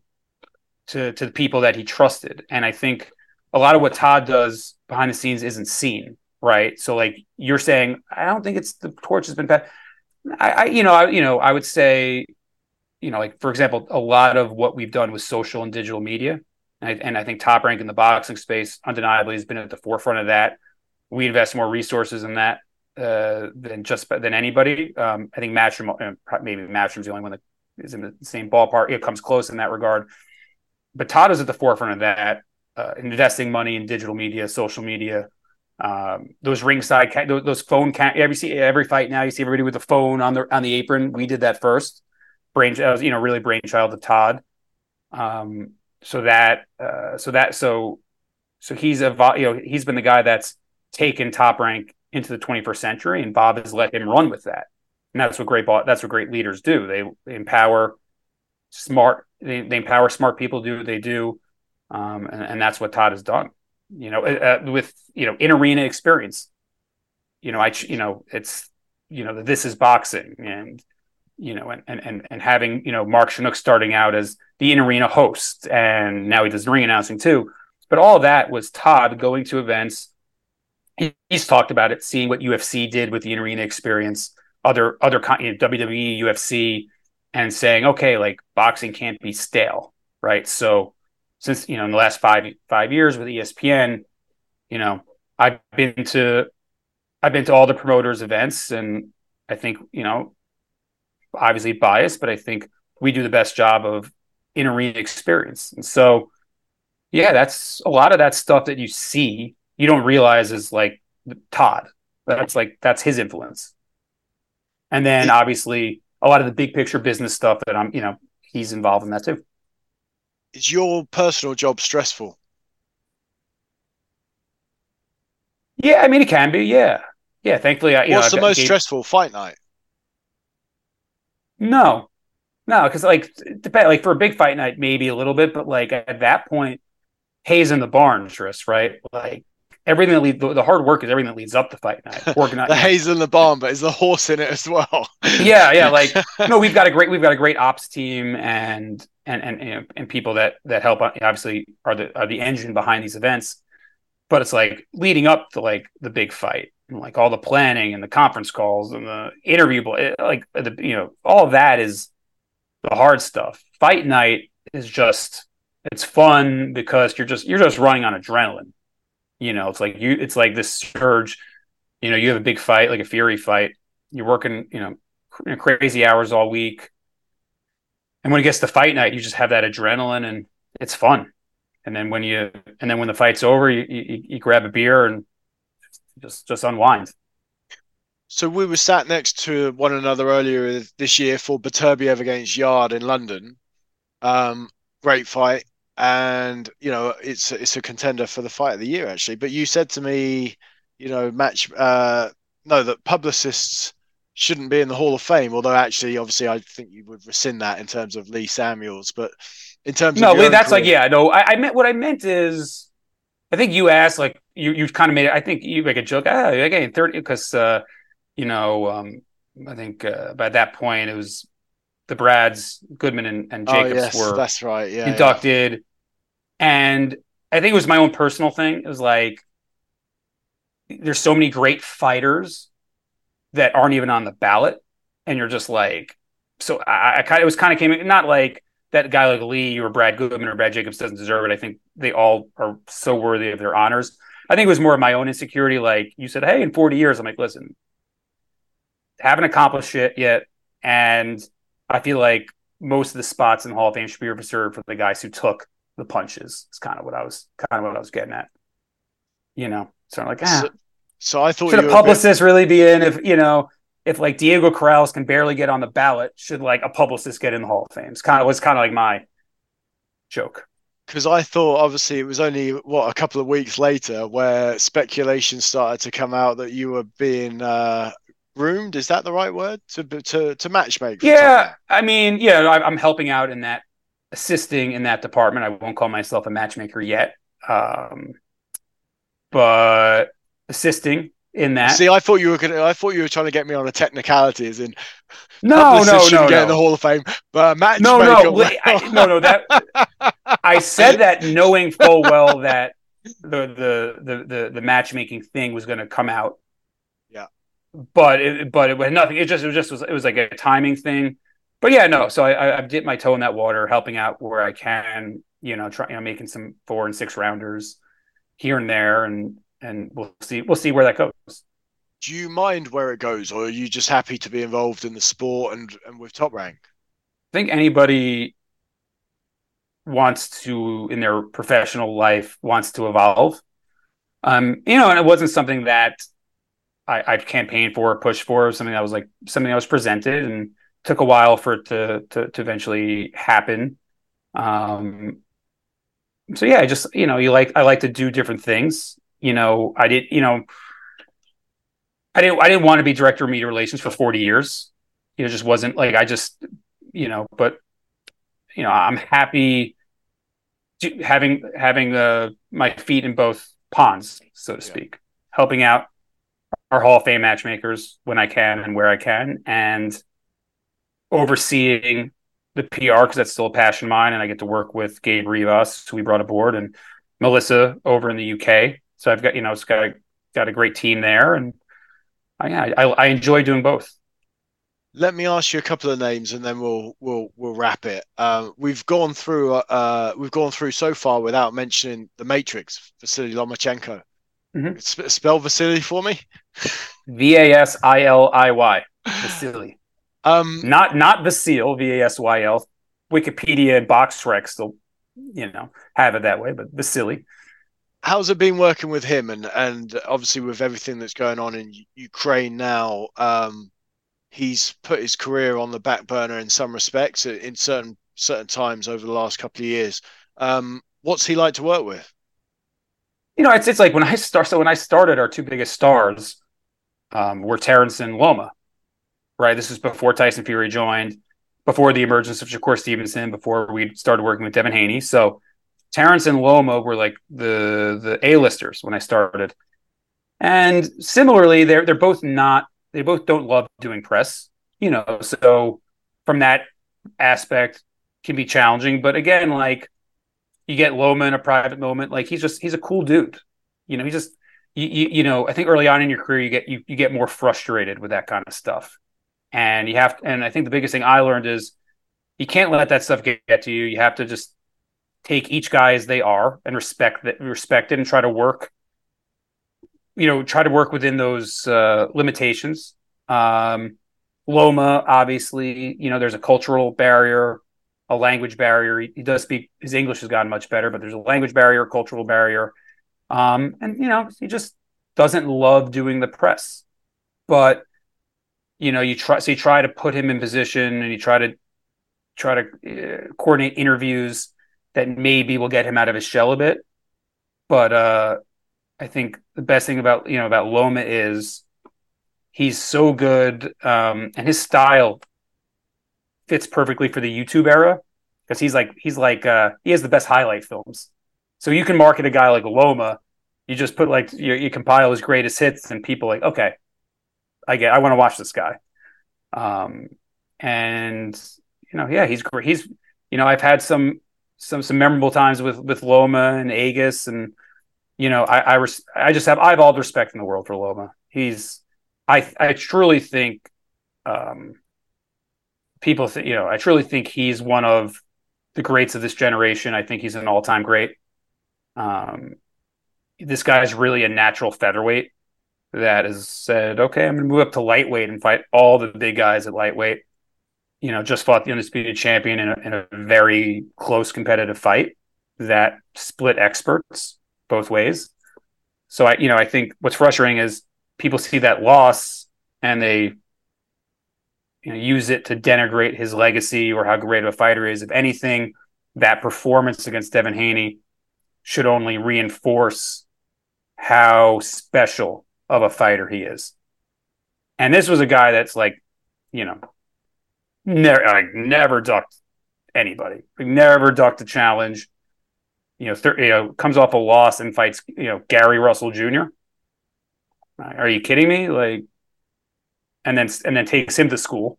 to to the people that he trusted, and I think a lot of what Todd does behind the scenes isn't seen, right? So, like you're saying, I don't think it's the torch has been passed. I, I you know, I, you know, I would say. You know, like for example, a lot of what we've done with social and digital media, and I, and I think Top Rank in the boxing space undeniably has been at the forefront of that. We invest more resources in that uh, than just than anybody. Um, I think Matchroom, maybe Matchroom's the only one that is in the same ballpark. It comes close in that regard. But Todd is at the forefront of that, uh, investing money in digital media, social media. Um, those ringside, ca- those, those phone, ca- every see every fight now, you see everybody with the phone on the on the apron. We did that first. Brain, I was, you know, really brainchild of Todd. Um, so that, uh, so that, so, so he's a, you know, he's been the guy that's taken Top Rank into the twenty-first century, and Bob has let him run with that. And that's what great, that's what great leaders do. They, they empower smart, they, they empower smart people to do what they do. Um, and, and that's what Todd has done, you know, uh, with, you know, in arena experience, you know, I, you know, it's, you know, this is boxing, and, you know, and, and, and having, you know, Mark Chinook starting out as the in-arena host, and now he does ring announcing too. But all of that was Todd going to events. He, he's talked about it, seeing what U F C did with the in-arena experience, other, other you know, W W E, U F C, and saying, okay, like boxing can't be stale, right? So since, you know, in the last five, five years with E S P N, you know, I've been to, I've been to all the promoters' events, and I think, you know, obviously biased, but I think we do the best job of in arena experience. And so, yeah, that's a lot of that stuff that you see, you don't realize is like Todd. That's like, that's his influence. And then obviously a lot of the big picture business stuff that I'm, you know, he's involved in that too. Is your personal job stressful? Yeah, I mean, it can be. Yeah. Yeah. Thankfully, I, you What's know, the most gave... stressful fight night? No, no, because like depend like for a big fight night, maybe a little bit, but like at that point, Hayes in the barn, Tris, right? Like everything that leads the, the hard work is everything that leads up to fight night. Organize, the Hayes in the barn, but is the horse in it as well? yeah, yeah. Like no, we've got a great we've got a great ops team, and and and you know, and people that that help obviously are the are the engine behind these events. But it's like leading up to like the big fight, and like all the planning and the conference calls and the interview, like the you know all of that is the hard stuff. Fight night is just it's fun because you're just you're just running on adrenaline. You know, it's like you it's like this surge. You know, you have a big fight, like a Fury fight. You're working, you know, crazy hours all week, and when it gets to fight night, you just have that adrenaline, and it's fun. And then when you, and then when the fight's over, you, you, you grab a beer and just, just unwind. So we were sat next to one another earlier this year for Beterbiev against Yard in London. Um, great fight. And, you know, it's, it's a contender for the fight of the year, actually. But you said to me, you know, match, uh, no, that publicists shouldn't be in the Hall of Fame. Although actually, obviously, I think you would rescind that in terms of Lee Samuels. But in terms no, of Lee, that's career, like, yeah, no, I, I meant what I meant is, I think you asked, like, you, you kind of made it, I think you make a joke, ah, again, thirty, because, uh, you know, um, I think uh, by that point it was the Brads, Goodman and, and Jacobs oh, yes, were that's right. Yeah, inducted. Yeah. And I think it was my own personal thing. It was like, there's so many great fighters that aren't even on the ballot. And you're just like, so I, I kind of, it was kind of came, not like that guy like Lee or Brad Goodman or Brad Jacobs doesn't deserve it. I think they all are so worthy of their honors. I think it was more of my own insecurity. Like you said, hey, in forty years, I'm like, listen, haven't accomplished shit yet. And I feel like most of the spots in the Hall of Fame should be reserved for the guys who took the punches. It's kind of what I was kind of what I was getting at. You know, so I'm like, ah, So, so I thought should you a were a bit- publicist really be in? If you know, if like Diego Corrales can barely get on the ballot, should like a publicist get in the Hall of Fame? It's kind of was kind of like my joke. because I thought obviously it was only what a couple of weeks later where speculation started to come out that you were being uh, groomed. Is that the right word to to to matchmake? for Top Yeah, Rank? I mean, yeah, I, I'm helping out in that, assisting in that department. I won't call myself a matchmaker yet, um, but assisting in that. See, I thought you were gonna. I thought you were trying to get me on a technicality, as in no, publicists no, shouldn't no, get no. in the Hall of Fame, but a No, matchmaker. no, wait, I, no, no. That I said that knowing full well that the the the the, the matchmaking thing was going to come out. Yeah. But it, but it was nothing. It just it was just was it was like a timing thing. But yeah, no. So I I've dipped my toe in that water, helping out where I can. You know, trying you know making some four and six rounders here and there, and and we'll see we'll see where that goes. Do you mind where it goes, or are you just happy to be involved in the sport and and with Top Rank? I think anybody wants to in their professional life wants to evolve. Um, you know, and it wasn't something that I, I've campaigned for or pushed for. It was something that was like something that was presented and took a while for it to to, to eventually happen. Um, so yeah, I just you know, you like I like to do different things. You know, I did you know, I didn't I didn't want to be director of media relations for forty years. You know, it just wasn't like I just you know, but you know, I'm happy to, having having uh, my feet in both ponds, so to speak, yeah. Helping out our Hall of Fame matchmakers when I can and where I can, and overseeing the P R because that's still a passion of mine. And I get to work with Gabe Rivas, who we brought aboard, and Melissa over in the U K. So I've got you know, it's got a, got a great team there, and I, yeah, I, I enjoy doing both. Let me ask you a couple of names, and then we'll we'll we'll wrap it. Uh, we've gone through uh, we've gone through so far without mentioning the Matrix, Vasily Lomachenko. Mm-hmm. Sp- spell Vasily for me. V A S I L I Y. Vasily. Um, not not Vasil. V A S Y L. Wikipedia and BoxRec still, you know, have it that way, but Vasily. How's it been working with him, and and obviously with everything that's going on in Ukraine now? Um, He's put his career on the back burner in some respects in certain certain times over the last couple of years. Um, what's he like to work with? You know, it's it's like when I start. So when I started, our two biggest stars um, were Terrence and Loma. Right, this was before Tyson Fury joined, before the emergence of Shakur Stevenson, before we started working with Devin Haney. So Terrence and Loma were like the the A-listers when I started, and similarly, they're they're both not. They both don't love doing press, you know, so from that aspect can be challenging. But again, like you get Loma in a private moment, like he's just, he's a cool dude. You know, he just, you, you, you know, I think early on in your career, you get, you, you get more frustrated with that kind of stuff. And you have, and I think the biggest thing I learned is you can't let that stuff get, get to you. You have to just take each guy as they are and respect that, respect it and try to work you know, try to work within those uh, limitations. Um, Loma, obviously, you know, there's a cultural barrier, a language barrier. He, he does speak, his English has gotten much better, but there's a language barrier, cultural barrier. Um, and, you know, he just doesn't love doing the press. But, you know, you try, so you try to put him in position and you try to, try to uh, coordinate interviews that maybe will get him out of his shell a bit. But, uh, I think the best thing about, you know, about Loma is he's so good um, and his style fits perfectly for the YouTube era because he's like, he's like, uh, he has the best highlight films. So you can market a guy like Loma. You just put like, you, you compile his greatest hits and people like, okay, I get, I want to watch this guy. Um, and, you know, yeah, he's great. He's, you know, I've had some, some some memorable times with with Loma and Agus, and you know, I I, res- I just have I have all the respect in the world for Loma. He's I I truly think um, people think you know I truly think he's one of the greats of this generation. I think he's an all time great. Um, this guy's really a natural featherweight that has said, okay, I'm going to move up to lightweight and fight all the big guys at lightweight. You know, just fought the undisputed champion in a, in a very close competitive fight that split experts both ways. So I, you know, I think what's frustrating is people see that loss and they, you know, use it to denigrate his legacy or how great of a fighter he is. If anything, that performance against Devin Haney should only reinforce how special of a fighter he is. And this was a guy that's like, you know, never like never ducked anybody. Like never ducked a challenge. You know, thir- you know, comes off a loss and fights, you know, Gary Russell Junior Are you kidding me? Like, and then and then takes him to school.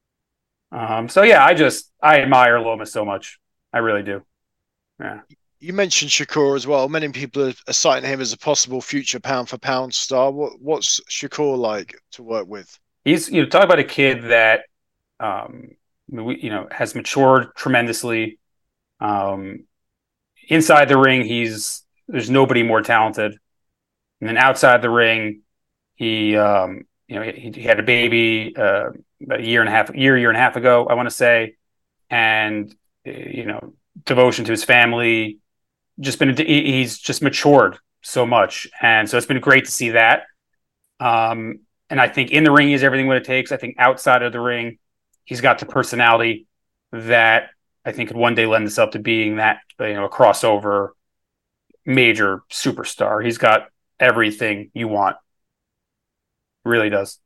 Um, so yeah, I just I admire Loma so much. I really do. Yeah. You mentioned Shakur as well. Many people are citing him as a possible future pound for pound star. What what's Shakur like to work with? He's you know talk about a kid that um you know has matured tremendously. Um, inside the ring, he's there's nobody more talented, and then outside the ring, he um you know he, he had a baby uh, about a year and a half year year and a half ago, I want to say, and you know devotion to his family. Just been he's just matured so much, and so it's been great to see that. Um, and I think in the ring, he has everything what it takes. I think outside of the ring, he's got the personality that I think could one day lend itself to being that you know a crossover major superstar. He's got everything you want, really does.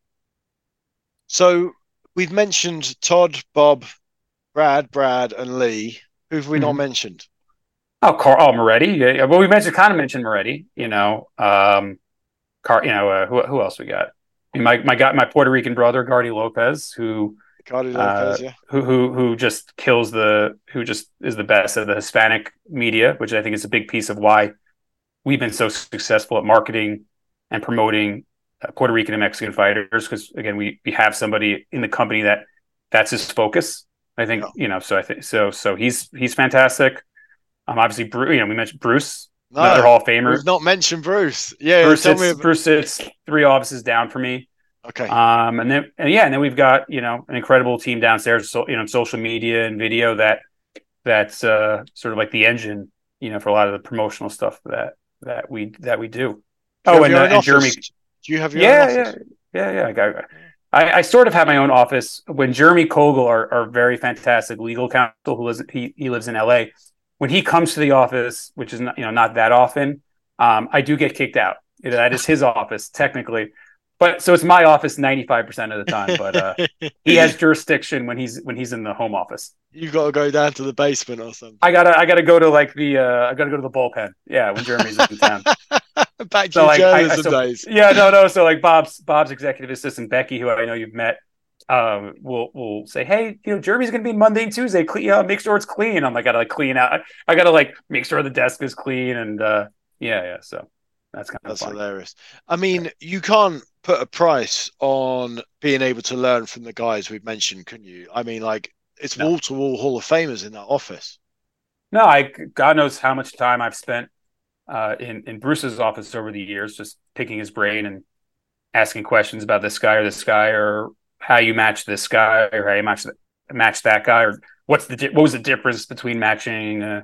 So we've mentioned Todd, Bob, Brad, Brad, and Lee. Who have we mm-hmm. not mentioned? Oh, Carl, oh, Moretti. Yeah, well, we mentioned kind of mentioned Moretti. You know, um, Car. You know, uh, who who else we got? I mean, my my got my Puerto Rican brother, Gardy Lopez, who Gardy Lopez, uh, yeah, who who who just kills the who just is the best of the Hispanic media, which I think is a big piece of why we've been so successful at marketing and promoting uh, Puerto Rican and Mexican fighters. Because again, we we have somebody in the company that that's his focus. I think yeah. you know. So I think so. So he's he's fantastic. Um, obviously, Bruce, you know, we mentioned Bruce, no, another Hall of Famer. We've not mentioned Bruce. Yeah, Bruce tell sits, me about... Bruce sits three offices down for me. Okay. Um, and then and yeah, and then we've got you know an incredible team downstairs, so, you know, social media and video that that's uh, sort of like the engine, you know, for a lot of the promotional stuff that that we that we do. do oh, and, uh, and Jeremy, do you have your yeah, own office? Yeah, yeah, yeah. I, I, I sort of have my own office. When Jeremy Kogel, our, our very fantastic legal counsel, who lives he he lives in L A. When he comes to the office, which is not, you know, not that often, um, I do get kicked out. You know, that is his office technically, but so it's my office ninety-five percent of the time. But uh, he has jurisdiction when he's when he's in the home office. You've got to go down to the basement or something. I gotta I gotta go to like the uh, I gotta go to the bullpen. Yeah, when Jeremy's in town. Back to so, your like, journalism I, so, days. Yeah, no, no. So like Bob's Bob's executive assistant Becky, who I know you've met. Um, we'll we'll say, hey, you know, Jeremy's gonna be Monday and Tuesday. Clean, uh, make sure it's clean. I'm like, gotta like clean out. I, I gotta like make sure the desk is clean, and uh, yeah, yeah. So that's kind that's of fun. Hilarious. I mean, you can't put a price on being able to learn from the guys we've mentioned, can you? I mean, like it's wall to wall Hall of Famers in that office. No, I God knows how much time I've spent uh, in in Bruce's office over the years, just picking his brain and asking questions about this guy or this guy or how you match this guy or how you match, the, match that guy, or what's the what was the difference between matching a,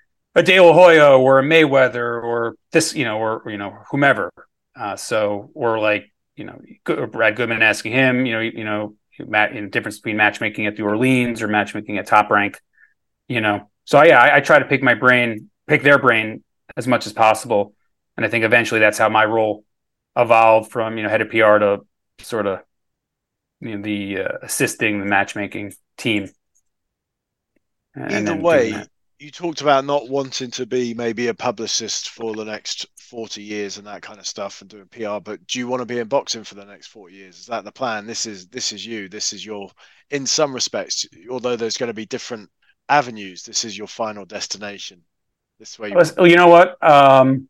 a De La Hoya or a Mayweather or this, you know, or you know whomever. Uh, so or like you know Brad Goodman asking him, you know, you know, Matt, you know, difference between matchmaking at the Orleans or matchmaking at Top Rank, you know. So yeah, I, I try to pick my brain, pick their brain as much as possible, and I think eventually that's how my role evolved from you know head of P R to sort of. You know, the uh, assisting the matchmaking team. And Either way, you talked about not wanting to be maybe a publicist for the next forty years and that kind of stuff and doing P R, but do you want to be in boxing for the next forty years? Is that the plan? This is this is you. This is your, in some respects, although there's going to be different avenues? This is your final destination. This way. You, you know what? Um,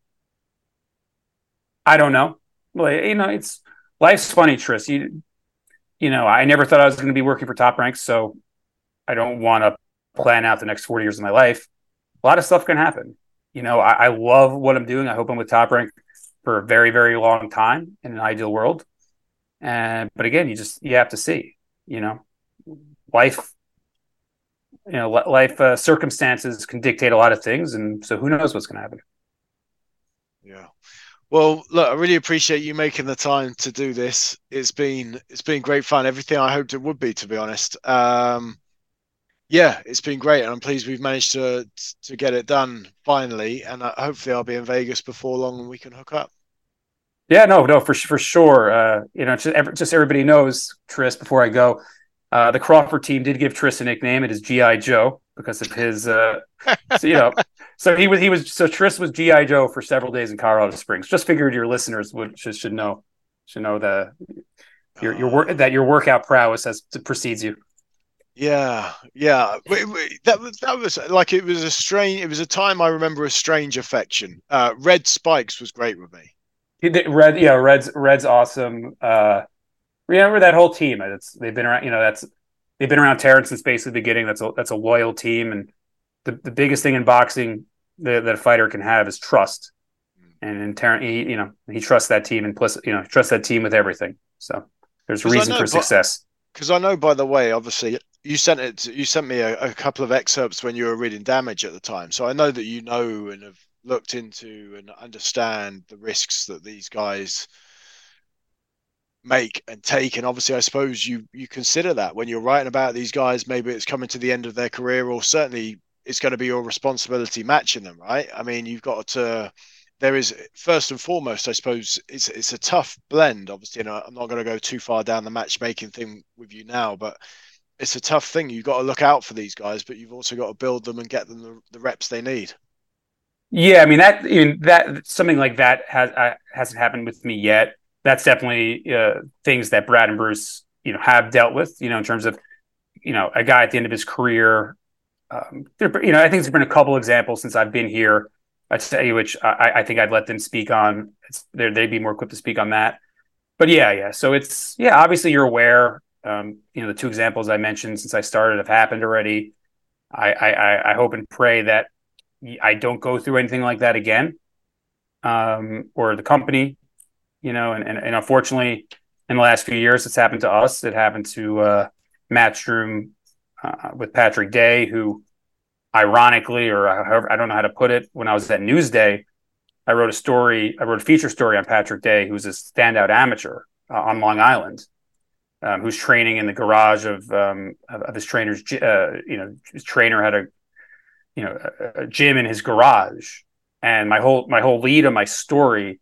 I don't know. Well, you know, it's life's funny, Tris. You, you know, I never thought I was going to be working for Top Rank, so I don't want to plan out the next forty years of my life. A lot of stuff can happen. You know, I, I love what I'm doing. I hope I'm with Top Rank for a very, very long time in an ideal world. And but again, you just you have to see. You know, life. You know, life uh, circumstances can dictate a lot of things, and so who knows what's going to happen. Yeah. Well, look, I really appreciate you making the time to do this. It's been it's been great fun. Everything I hoped it would be, to be honest. Um, yeah, it's been great, and I'm pleased we've managed to to get it done finally. And uh, hopefully, I'll be in Vegas before long, and we can hook up. Yeah, no, no, for for sure. Uh, you know, just just everybody knows, Tris. Before I go, uh, the Crawford team did give Tris a nickname. It is G I Joe because of his. Uh, so, you know. So he was he was so Tris was G I Joe for several days in Colorado Springs. Just figured your listeners would should, should know should know the your your work that your workout prowess has precedes you. Yeah, yeah. Wait, wait, that was that was like it was a strange. It was a time I remember a strange affection. Uh, Red Spikes was great with me. He, Red, yeah, Red's Red's awesome. Uh, remember that whole team? It's they've been around. You know, that's they've been around Terrence since basically the beginning. That's a that's a loyal team and. The, the biggest thing in boxing that, that a fighter can have is trust, and in Ter- he, you know, he trusts that team implicit. You know, trusts that team with everything. So there's a reason know, for success. Because I know, by the way, obviously you sent it. To, you sent me a, a couple of excerpts when you were reading Damage at the time. So I know that you know and have looked into and understand the risks that these guys make and take. And obviously, I suppose you you consider that when you're writing about these guys. Maybe it's coming to the end of their career, or certainly. It's going to be your responsibility matching them, right? I mean, you've got to. There is first and foremost, I suppose, it's it's a tough blend. Obviously, you know, I'm not going to go too far down the matchmaking thing with you now, but it's a tough thing. You've got to look out for these guys, but you've also got to build them and get them the, the reps they need. Yeah, I mean that. I mean that something like that has uh, hasn't happened with me yet. That's definitely uh, things that Brad and Bruce, you know, have dealt with. You know, in terms of, you know, a guy at the end of his career. Um, there, you know, I think there's been a couple examples since I've been here. I'd say, which I, I think I'd let them speak on. It's, they'd be more equipped to speak on that. But yeah, yeah. So it's yeah. Obviously, you're aware. Um, you know, the two examples I mentioned since I started have happened already. I, I, I hope and pray that I don't go through anything like that again, um, or the company. You know, and, and and unfortunately, in the last few years, it's happened to us. It happened to uh, Matchroom. Uh, with Patrick Day, who ironically, or however, I don't know how to put it, when I was at Newsday, I wrote a story, I wrote a feature story on Patrick Day, who's a standout amateur uh, on Long Island, um, who's training in the garage of um, of, of his trainer's, uh, you know, his trainer had a, you know, a, a gym in his garage, and my whole my whole lead of my story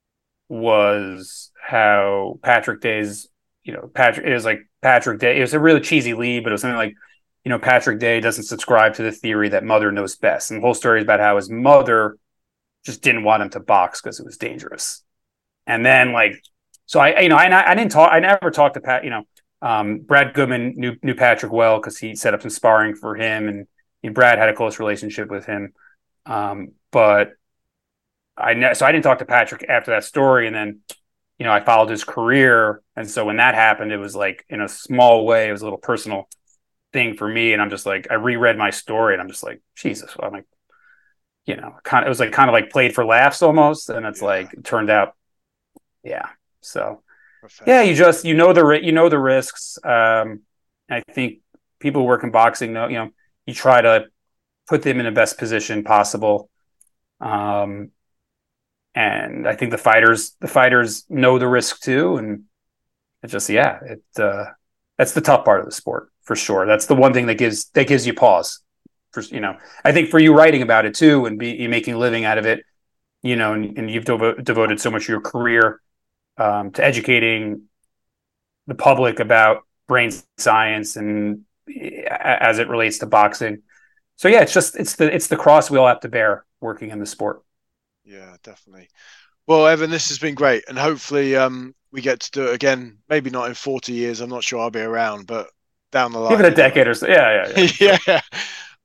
was how Patrick Day's, you know, Patrick it was like Patrick Day. It was a really cheesy lead, but it was something like, you know, Patrick Day doesn't subscribe to the theory that mother knows best. And the whole story is about how his mother just didn't want him to box because it was dangerous. And then like, so I, you know, I, I didn't talk, I never talked to Pat, you know, um, Brad Goodman knew, knew Patrick well because he set up some sparring for him, and you know, Brad had a close relationship with him. Um, but I, ne- so I didn't talk to Patrick after that story. And then, you know, I followed his career. And so when that happened, it was like in a small way, it was a little personal thing for me. And I'm just like, I reread my story and I'm just like, Jesus. I'm like, you know, kind of, it was like kind of like played for laughs almost. And it's yeah. like, it turned out. Yeah. So Perfect. yeah, you just, you know, the, you know, the risks. Um, I think people who work in boxing know, you know, you try to put them in the best position possible. Um, and I think the fighters, the fighters know the risk too. And it just, yeah, it, uh, that's the tough part of the sport for sure. That's the one thing that gives, that gives you pause for, you know, I think for you writing about it too, and be you making a living out of it, you know, and, and you've devo- devoted so much of your career, um, to educating the public about brain science and as it relates to boxing. So yeah, it's just, it's the, it's the cross we all have to bear working in the sport. Yeah, definitely. Well, Evan, this has been great. And hopefully um, we get to do it again, maybe not in forty years. I'm not sure I'll be around, but down the line. Give it a decade or so. Yeah, yeah, yeah. yeah.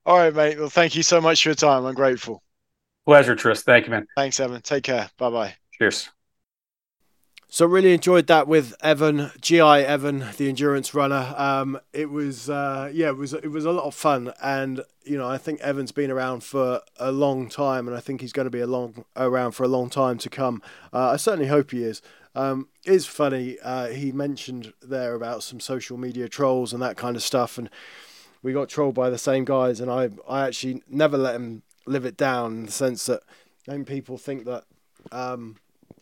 All right, mate. Well, thank you so much for your time. I'm grateful. Pleasure, Tris. Thank you, man. Thanks, Evan. Take care. Bye bye. Cheers. So really enjoyed that with Evan, G I Evan, the endurance runner. Um, it was, uh, yeah, it was, it was a lot of fun, and you know, I think Evan's been around for a long time, and I think he's going to be a long around for a long time to come. Uh, I certainly hope he is. Um, it is funny. Uh, he mentioned there about some social media trolls and that kind of stuff, and we got trolled by the same guys, and I, I actually never let him live it down in the sense that I think people think that. Um,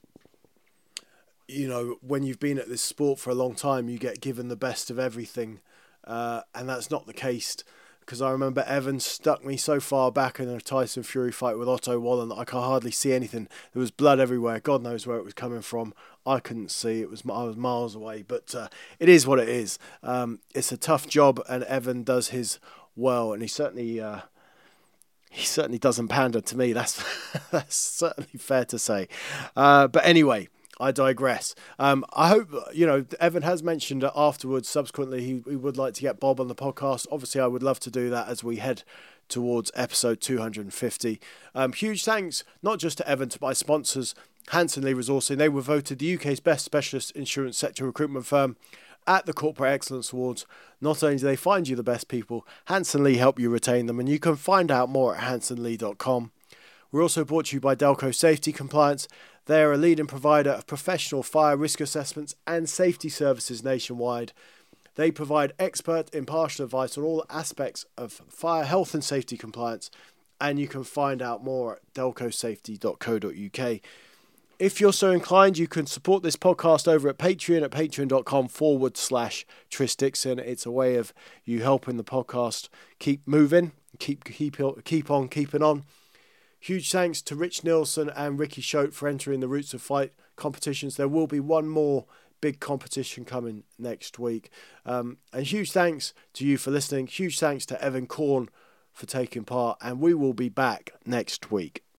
You know, when you've been at this sport for a long time, you get given the best of everything, uh, and that's not the case. Because I remember Evan stuck me so far back in a Tyson Fury fight with Otto Wallen that I could hardly see anything. There was blood everywhere. God knows where it was coming from. I couldn't see. It was I was miles away. But uh, it is what it is. Um, it's a tough job, and Evan does his well, and he certainly uh, he certainly doesn't pander to me. That's that's certainly fair to say. Uh, but anyway. I digress. Um, I hope, you know, Evan has mentioned that afterwards, subsequently, he, he would like to get Bob on the podcast. Obviously, I would love to do that as we head towards episode two hundred fifty. Um, huge thanks, not just to Evan, to my sponsors, Hanson Lee Resourcing. They were voted the U K's best specialist insurance sector recruitment firm at the Corporate Excellence Awards. Not only do they find you the best people, Hanson Lee help you retain them, and you can find out more at hanson lee dot com. We're also brought to you by Delco Safety Compliance. They are a leading provider of professional fire risk assessments and safety services nationwide. They provide expert, impartial advice on all aspects of fire health and safety compliance, and you can find out more at delco safety dot co dot uk. If you're so inclined, you can support this podcast over at Patreon at patreon.com forward slash Tris Dixon. It's a way of you helping the podcast keep moving, keep keep keep on keeping on. Huge thanks to Rich Nielsen and Ricky Schote for entering the Roots of Fight competitions. There will be one more big competition coming next week. Um, and huge thanks to you for listening. Huge thanks to Evan Korn for taking part. And we will be back next week.